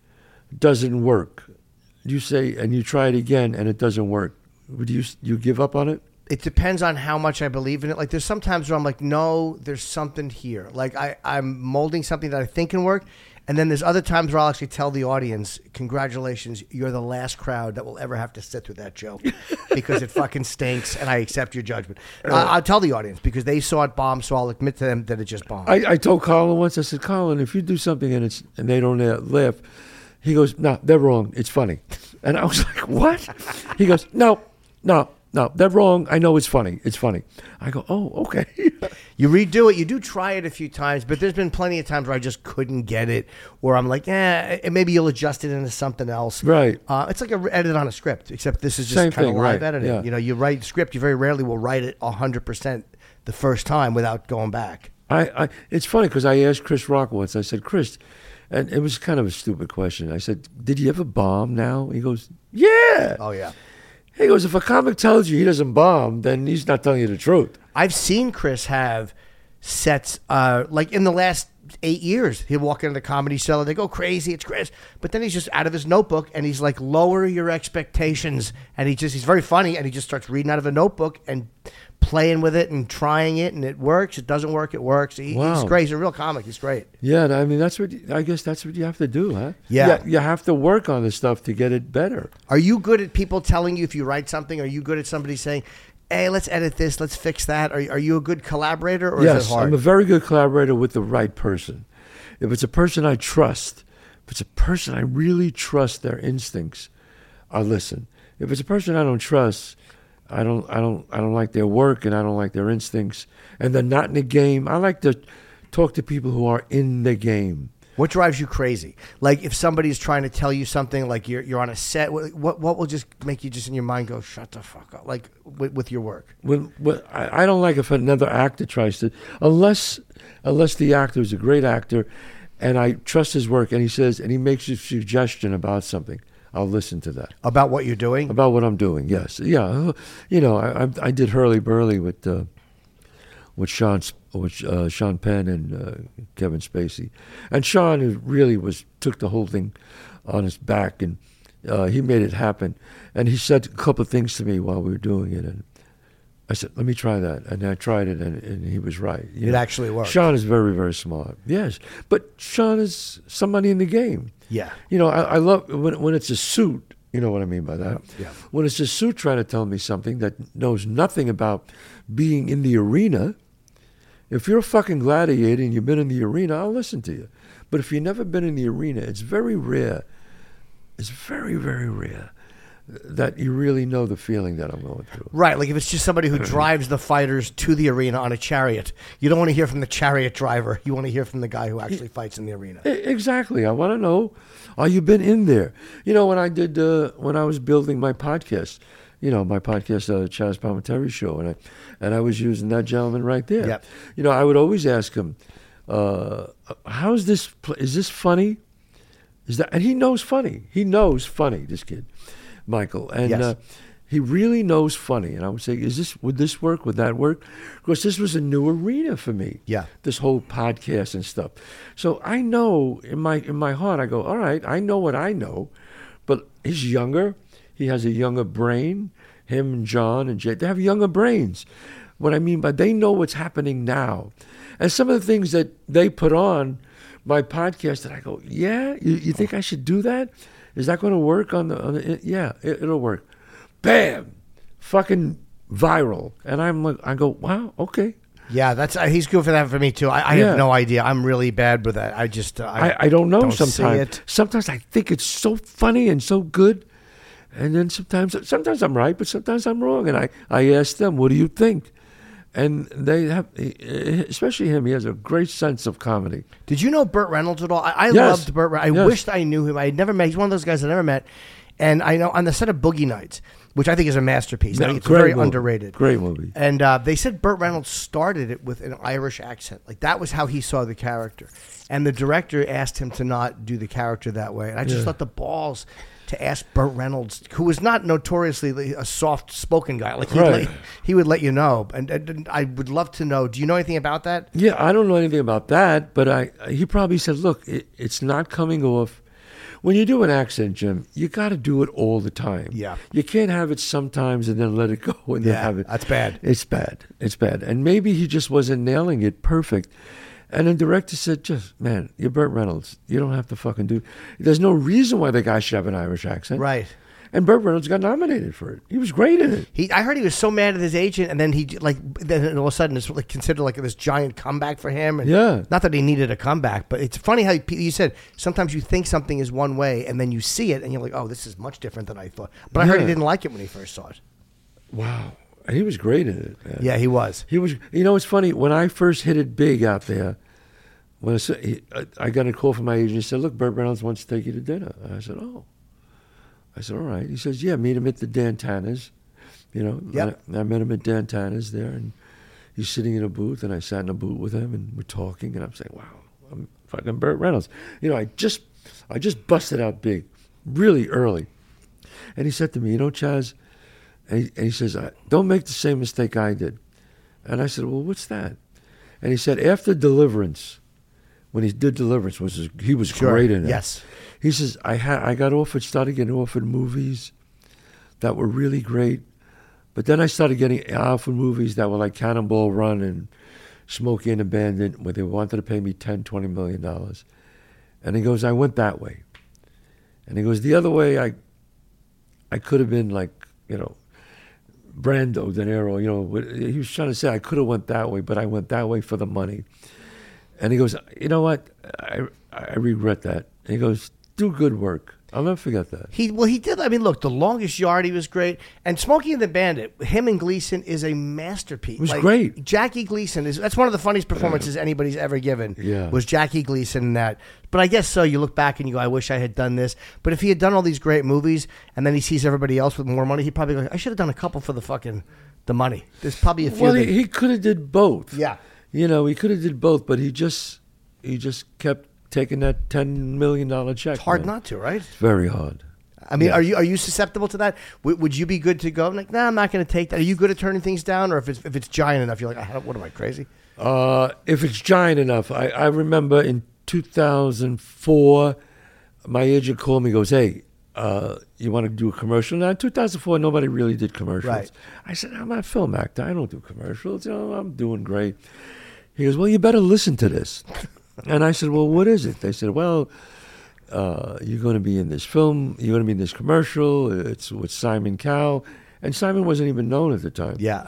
doesn't work, you say and you try it again and it doesn't work. Would you you give up on it? It depends on how much I believe in it. Like there's sometimes where I'm like, no, there's something here. Like I, I'm molding something that I think can work. And then there's other times where I'll actually tell the audience, congratulations, you're the last crowd that will ever have to sit through that joke because it fucking stinks and I accept your judgment. I, I'll tell the audience because they saw it bomb, so I'll admit to them that it just bombed. I, I told Colin once. I said, Colin, if you do something and it's and they don't uh, laugh, he goes, no, they're wrong. It's funny. And I was like, what? He goes, no, no, no, they're wrong. I know it's funny. It's funny. I go, oh, okay. You redo it. You do try it a few times, but there's been plenty of times where I just couldn't get it, or I'm like, eh, and maybe you'll adjust it into something else. Right. Uh, it's like a re- edit on a script, except this is just Same kind of thing, live right, editing. yeah. You know, you write the script, you very rarely will write it one hundred percent the first time without going back. I, I it's funny because I asked Chris Rock once. I said, Chris, and it was kind of a stupid question. I said, did you ever bomb now? He goes, yeah. Oh, yeah. He goes, if a comic tells you he doesn't bomb, then he's not telling you the truth. I've seen Chris have sets, uh, like in the last eight years, he'll walk into the Comedy Cellar, they go crazy, it's Chris. But then he's just out of his notebook and he's like, lower your expectations. And he just, he's very funny and he just starts reading out of a notebook and playing with it and trying it, and it works. It doesn't work, it works. He, Wow. He's great. He's a real comic. He's great. Yeah, I mean, that's what, you- I guess that's what you have to do, huh? Yeah. You, you have to work on this stuff to get it better. Are you good at people telling you if you write something? Are you good at somebody saying, hey, let's edit this, let's fix that? Are, are you a good collaborator, or yes, is it hard? I'm a very good collaborator with the right person. If it's a person I trust, if it's a person I really trust their instincts, I listen. If it's a person I don't trust, I don't, I don't, I don't like their work and I don't like their instincts, and they're not in the game. I like to talk to people who are in the game. What drives you crazy? Like if somebody's trying to tell you something, like you're you're on a set, what what, what will just make you just in your mind go, shut the fuck up? Like with, with your work. When, when I, I don't like if another actor tries to, unless unless the actor is a great actor, and I trust his work, and he says and he makes a suggestion about something, I'll listen to that. About what you're doing? About what I'm doing, yes, yeah. You know, I I, I did Hurley Burley with uh, with Sean with uh, Sean Penn and uh, Kevin Spacey, and Sean is- really was took the whole thing on his back, and uh, he made it happen. And he said a couple of things to me while we were doing it, and I said, "Let me try that," and I tried it, and, and he was right. You It know, actually worked. Sean is very, very smart. Yes, but Sean is somebody in the game. Yeah. You know, I, I love when when it's a suit. You know what I mean by that? Yeah. When it's a suit trying to tell me something that knows nothing about being in the arena. If you're a fucking gladiator and you've been in the arena, I'll listen to you. But if you've never been in the arena, it's very rare. It's very, very rare that you really know the feeling that I'm going through. Right, like if it's just somebody who drives the fighters to the arena on a chariot, you don't want to hear from the chariot driver. You want to hear from the guy who actually fights in the arena. E- Exactly. I want to know, are you been in there? You know, when I did, uh, when I was building my podcast, you know, my podcast, uh, Chaz Palminteri Show, and I, and I was using that gentleman right there. Yep. You know, I would always ask him, uh, how's this, pl- is this funny? Is that, and he knows funny. He knows funny, this kid, Michael. And Yes. uh, he really knows funny. And I would say, is this, would this work? Would that work? Because this was a new arena for me. Yeah. This whole podcast and stuff. So I know in my in my heart, I go, all right, I know what I know, but he's younger. He has a younger brain. Him and John and Jay, they have younger brains. What I mean by they know what's happening now. And some of the things that they put on my podcast that I go, yeah, you, you think I should do that? Is that going to work on the, on the yeah, it, it'll work. Bam, fucking viral. And I'm like, I go, wow, okay. Yeah, that's uh, he's good for that for me too. I, I Yeah. have no idea. I'm really bad with that. I just uh, I, I don't know don't see sometimes. it. Sometimes I think it's so funny and so good. And then sometimes sometimes I'm right, but sometimes I'm wrong. And I, I ask them, what do you think? And they have, especially him, he has a great sense of comedy. Did you know Burt Reynolds at all? I, I Yes. loved Burt Reynolds. I Yes. wished I knew him. I had never met. He's one of those guys I never met. And I know on the set of Boogie Nights, which I think is a masterpiece. I No, think it's great very movie. underrated. Great movie. And uh, they said Burt Reynolds started it with an Irish accent. Like that was how he saw the character. And the director asked him to not do the character that way. And I just Yeah. thought the balls to ask Burt Reynolds, who was not notoriously a soft-spoken guy, like he'd Right. let, he would let you know. And, and, and I would love to know. Do you know anything about that? Yeah, I don't know anything about that, but I he probably said, look, it, it's not coming off. When you do an accent, Jim, you got to do it all the time. Yeah. You can't have it sometimes and then let it go and then Yeah, have it. that's bad. It's bad. It's bad. And maybe he just wasn't nailing it perfect. And the director said, just, man, you're Burt Reynolds. You don't have to fucking do. There's no reason why the guy should have an Irish accent. Right. And Burt Reynolds got nominated for it. He was great in it. He, I heard he was so mad at his agent, and then he like, then all of a sudden it's like considered like this giant comeback for him. And Yeah. not that he needed a comeback, but it's funny how you, you said sometimes you think something is one way, and then you see it, and you're like, oh, this is much different than I thought. But I heard he Yeah. didn't like it when he first saw it. Wow. And he was great in it, man. Yeah, he was. He was. You know, it's funny. When I first hit it big out there, when I, said- he, I, I got a call from my agent. He said, look, Burt Reynolds wants to take you to dinner. And I said, oh. I said, all right. He says, yeah, meet him at the Dan Tanner's. You know, Yep. I, I met him at Dan Tanner's there, and he's sitting in a booth, and I sat in a booth with him, and we're talking, and I'm saying, wow, I'm fucking Burt Reynolds. You know, I just, I just busted out big, really early. And he said to me, you know, Chaz, and he, and he says, "I- don't make the same mistake I did. And I said, well, what's that? And he said, after Deliverance, when he did Deliverance, was his, he was Sure, great in it. yes. He says, I had I got offered, started getting offered movies that were really great, but then I started getting offered movies that were like Cannonball Run and Smokey and the Bandit, where they wanted to pay me ten, twenty million dollars. And he goes, I went that way. And he goes, the other way, I I could have been like, you know, Brando, De Niro, you know, what- he was trying to say I could have went that way, but I went that way for the money. And he goes, you know what? I I regret that. And he goes, do good work. I'll never forget that. He well, he did. I mean, look, The Longest Yard, he was great, and Smokey and the Bandit, him and Gleason is a masterpiece. It was great. Jackie Gleason is that's one of the funniest performances anybody's ever given. Yeah. was Jackie Gleason in that. But I guess so. You look back and you go, I wish I had done this. But if he had done all these great movies, and then he sees everybody else with more money, he'd probably go, I should have done a couple for the fucking the money. There's probably a few. Well, that- he, he could have did both. Yeah. You know, he could have did both, but he just he just kept taking that ten million dollar check. it's hard man. not to, right? It's very hard. I mean, Yeah. are you are you susceptible to that? W- would you be good to go? Like, nah, I'm not going to take that. Are you good at turning things down, or if it's if it's giant enough, you're like, "Ah, what am I crazy? Uh, if it's giant enough, I, I remember in two thousand four, my agent called me, goes, hey, uh, you want to do a commercial? Now, in two thousand four, nobody really did commercials. Right. I said, I'm not a film actor. I don't do commercials. You know, I'm doing great. He goes, well, you better listen to this. And I said, well, what is it? They said, well, uh, you're going to be in this film. You're going to be in this commercial. It's with Simon Cowell. And Simon wasn't even known at the time. Yeah.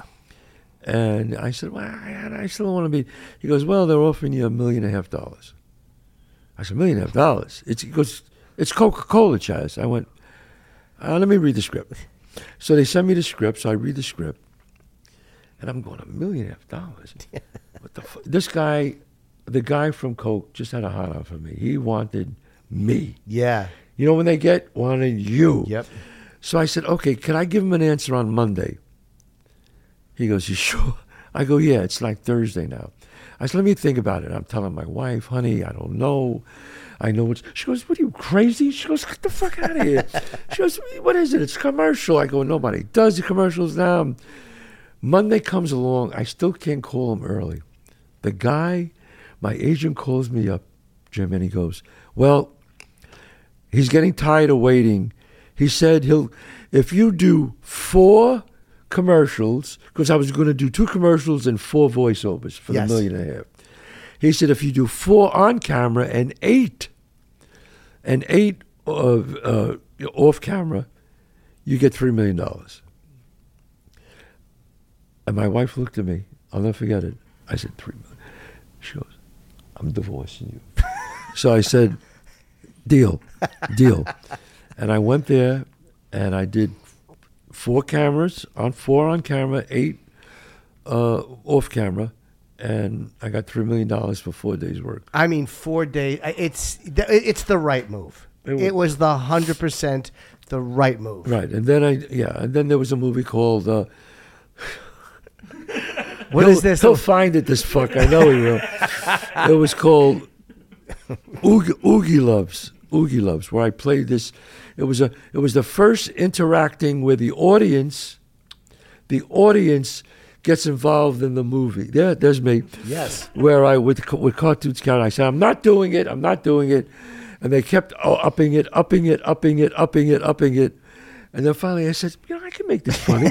And I said, well, I, I still want to be. He goes, well, they're offering you a million and a half dollars. I said, a million and a half dollars? It's, he goes, it's Coca-Cola, Chaz. I went, Uh, let me read the script. So they send me the script, so I read the script, and I'm going, a million and a half dollars? What the fuck? This guy, the guy from Coke just had a hot out for me. He wanted me. Yeah. You know when they get, wanted you. Yep. So I said, okay, can I give him an answer on Monday? He goes, you sure? I go, yeah, it's like Thursday now. I said, let me think about it. I'm telling my wife, honey, I don't know. I know it's, she goes, what are you, crazy? She goes, get the fuck out of here. She goes, what is it? It's commercial. I go, nobody does the commercials now. Monday comes along. I still can't call him early. The guy, my agent calls me up, Jim, and he goes, well, he's getting tired of waiting. He said he'll, if you do four commercials, because I was going to do two commercials and four voiceovers for Yes. the million and a half. He said if you do four on camera and eight, and eight uh, uh, off camera, you get three million dollars. And my wife looked at me. I'll never forget it. I said three million. She goes, I'm divorcing you. So I said, deal, deal. And I went there and I did four cameras, on four on camera, eight uh, off camera, and I got three million dollars for four days' work. I mean, four days. It's it's the right move. It was- It was the hundred percent the right move. Right, and then I yeah, and then there was a movie called. Uh, What he'll, is this? He'll find it. This fuck, I know he will. It was called Oogie, Oogie Loves. Oogie Loves, where I played this. It was a. It was the first interacting where the audience, the audience gets involved in the movie. There, there's me. Yes. Where I with with cartoons count. I said, I'm not doing it. I'm not doing it, and they kept oh, upping it, upping it, upping it, upping it, upping it, and then finally I said, you know, I can make this funny.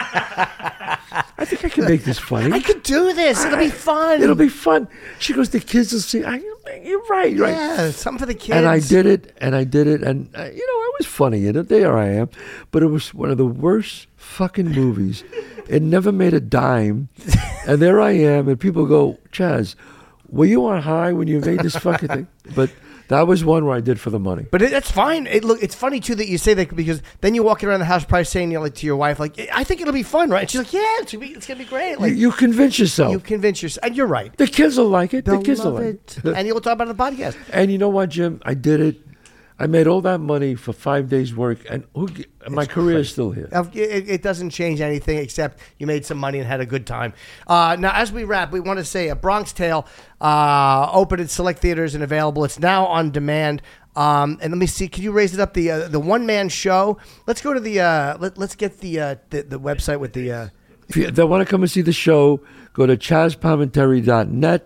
I think I can make this funny. I could do this. It'll be fun. It'll be fun. She goes, the kids will see. I, you're right, you're right. Yeah, something for the kids. And I did it, and I did it, and uh, you know, I was funny in it. There I am. But it was one of the worst fucking movies. It never made a dime. And there I am, and people go, Chaz, were you on high when you made this fucking thing? But that was one where I did for the money. But it, that's fine. It, look, it's funny too that you say that because then you're walking around the house probably saying, you know, like to your wife, like, I think it'll be fun, right? And she's like, yeah, it's gonna be, it's gonna be great. Like you, you convince yourself. you convince yourself, and you're right. The kids will like it. They'll the kids will love like it, and you'll talk about it on the podcast. And you know what, Jim? I did it. I made all that money for five days' work, and who, g- my career is still here. Of- It, it doesn't change anything except you made some money and had a good time. Uh, now, as we wrap, we want to say a Bronx Tale uh, opened in select theaters and available. It's now on demand. Um, and let me see. Can you raise it up? The uh, the one man show. Let's go to the. Uh, let, let's get the, uh, the the website with the. Uh, If you, they want to come and see the show, go to chaz palminteri dot net.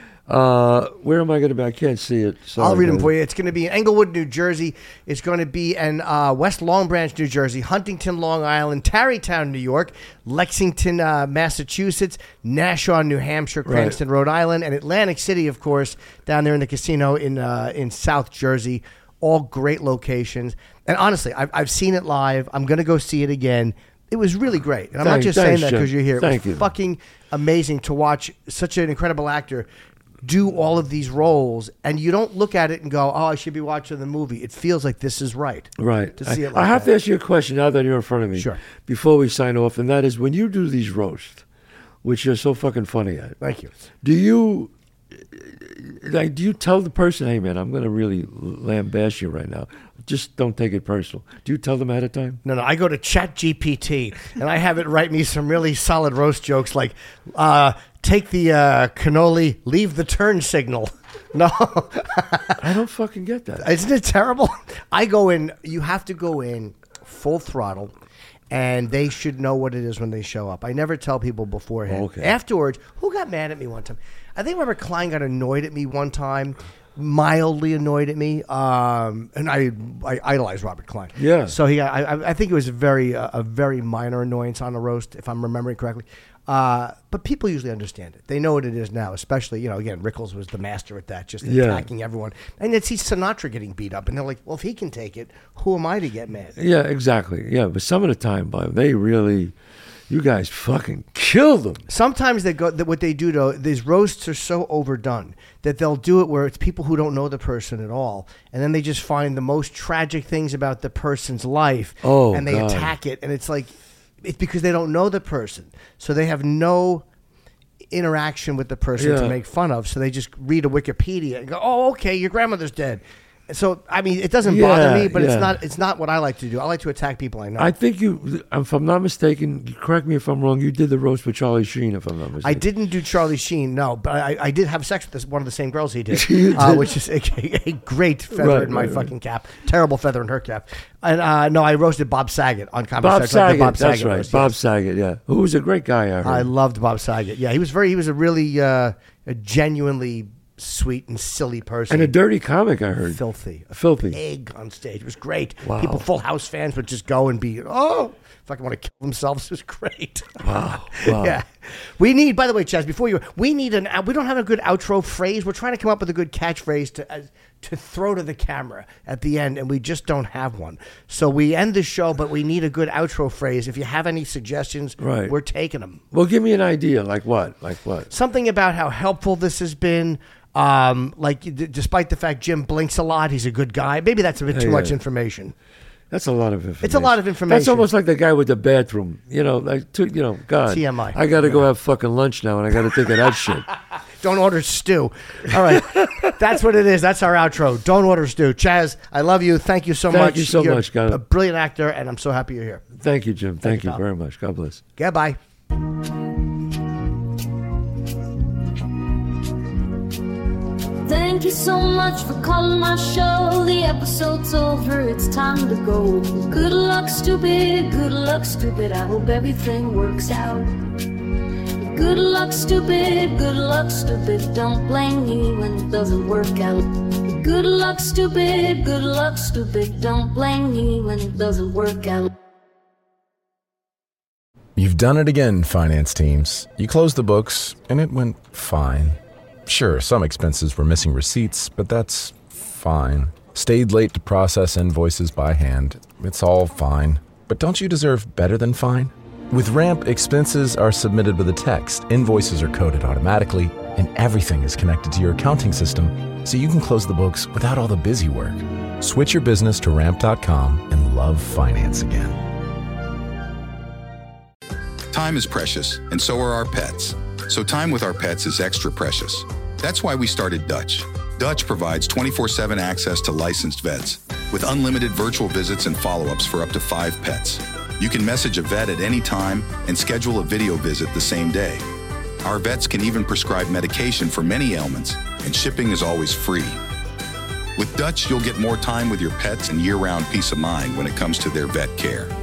Uh, where am I going to be? I can't see it. Sorry, I'll read them guys. for you. It's going to be in Englewood, New Jersey. It's going to be in uh, West Long Branch, New Jersey, Huntington, Long Island, Tarrytown, New York, Lexington, uh, Massachusetts, Nashua, New Hampshire, Right. Cranston, Rhode Island, and Atlantic City, of course, down there in the casino in uh, in South Jersey. All great locations. And honestly, I've, I've seen it live. I'm going to go see it again. It was really great. And I'm not Thanks- just thanks, saying that Jim. because you're here. It Thank was you. fucking amazing to watch such an incredible actor do all of these roles, and you don't look at it and go, "Oh, I should be watching the movie." It feels like this is right, Right. To see I, it like I have that. to ask you a question now that you're in front of me. Sure. Before we sign off, and that is when you do these roasts, which you're so fucking funny at. Thank you. Do you like? Do you tell the person, "Hey, man, I'm going to really lambaste you right now. Just don't take it personal." Do you tell them ahead of time? No, no. I go to Chat G P T and I have it write me some really solid roast jokes, like uh, "Take the uh, cannoli, leave the turn signal." No, I don't fucking get that. Isn't it terrible? I go in. You have to go in full throttle, and they should know what it is when they show up. I never tell people beforehand. Okay. Afterwards, who got mad at me one time? I think Robert Klein got annoyed at me one time, mildly annoyed at me, um, and I I idolize Robert Klein. Yeah. So he, I, I- I think it was a very uh, a very minor annoyance on the roast, if I'm remembering correctly. Uh, but people usually understand it. They know what it is now, especially, you know, again, Rickles was the master at that, just Yeah. attacking everyone. And it's see Sinatra getting beat up, and they're like, well, if he can take it, who am I to get mad? Yeah, exactly. Yeah, but some of the time, Bob, they really, You guys fucking killed them. Sometimes they go. That what they do though, these roasts are so overdone that they'll do it where it's people who don't know the person at all, and then they just find the most tragic things about the person's life, Oh, and they God. attack it, and it's like it's because they don't know the person, so they have no interaction with the person Yeah. to make fun of. So they just read a Wikipedia and go, "Oh, okay, your grandmother's dead." So I mean, it doesn't Yeah, bother me, but yeah. it's not. It's not what I like to do. I like to attack people I know. I think you, if I'm not mistaken, correct me if I'm wrong, you did the roast with Charlie Sheen, if I'm not mistaken. I didn't do Charlie Sheen, no, but I, I did have sex with this, one of the same girls he did, You uh, did? which is a, a great feather Right, in my right, right. fucking cap. Terrible feather in her cap. And uh, no, I roasted Bob Saget on Comedy Bob Central. I did Saget, Bob that's Saget right. roast, Bob yes. Saget, yeah. Who was a great guy, I heard. I loved Bob Saget. Yeah, he was very, he was a really uh, a genuinely sweet and silly person. and a dirty comic, I heard. Filthy. A Filthy. Pig on stage. It was great. Wow. People, Full House fans would just go and be, oh, fucking want to kill themselves. It was great. Wow. Wow. Yeah. We need, by the way, Chaz, before you, we need an, we don't have a good outro phrase. We're trying to come up with a good catchphrase to, uh, to throw to the camera at the end, and we just don't have one. So we end the show, but we need a good outro phrase. If you have any suggestions, Right. we're taking them. Well, give me an idea. Like what? Like what? Something about how helpful this has been. Um, like, d- despite the fact Jim blinks a lot, he's a good guy. Maybe that's a bit too Yeah, much yeah. information. That's a lot of information. It's a lot of information. That's almost like the guy with the bathroom. You know, like, to, you know, God. T M I. I got to go have fucking lunch now, and I got to think of that shit. Don't order stew. All right. That's what it is. That's our outro. Don't order stew. Chaz, I love you. Thank you so Thank much. you so You're much, God. a brilliant actor, and I'm so happy you're here. Thank you, Jim. Thank, you, you pal. very much. God bless. Goodbye. Thank you so much for calling my show. The episode's over, it's time to go. Good luck, stupid, good luck, stupid. I hope everything works out. Good luck, stupid, good luck, stupid. Don't blame me when it doesn't work out. Good luck, stupid, good luck, stupid. Don't blame me when it doesn't work out. You've done it again, finance teams. You closed the books, and it went fine. Sure, some expenses were missing receipts, but that's fine. Stayed late to process invoices by hand. It's all fine. But don't you deserve better than fine? With Ramp, expenses are submitted with a text, invoices are coded automatically, and everything is connected to your accounting system, so you can close the books without all the busy work. Switch your business to ramp dot com and love finance again. Time is precious, and so are our pets. So time with our pets is extra precious. That's why we started Dutch. Dutch provides twenty-four seven access to licensed vets with unlimited virtual visits and follow-ups for up to five pets. You can message a vet at any time and schedule a video visit the same day. Our vets can even prescribe medication for many ailments, and shipping is always free. With Dutch, you'll get more time with your pets and year-round peace of mind when it comes to their vet care.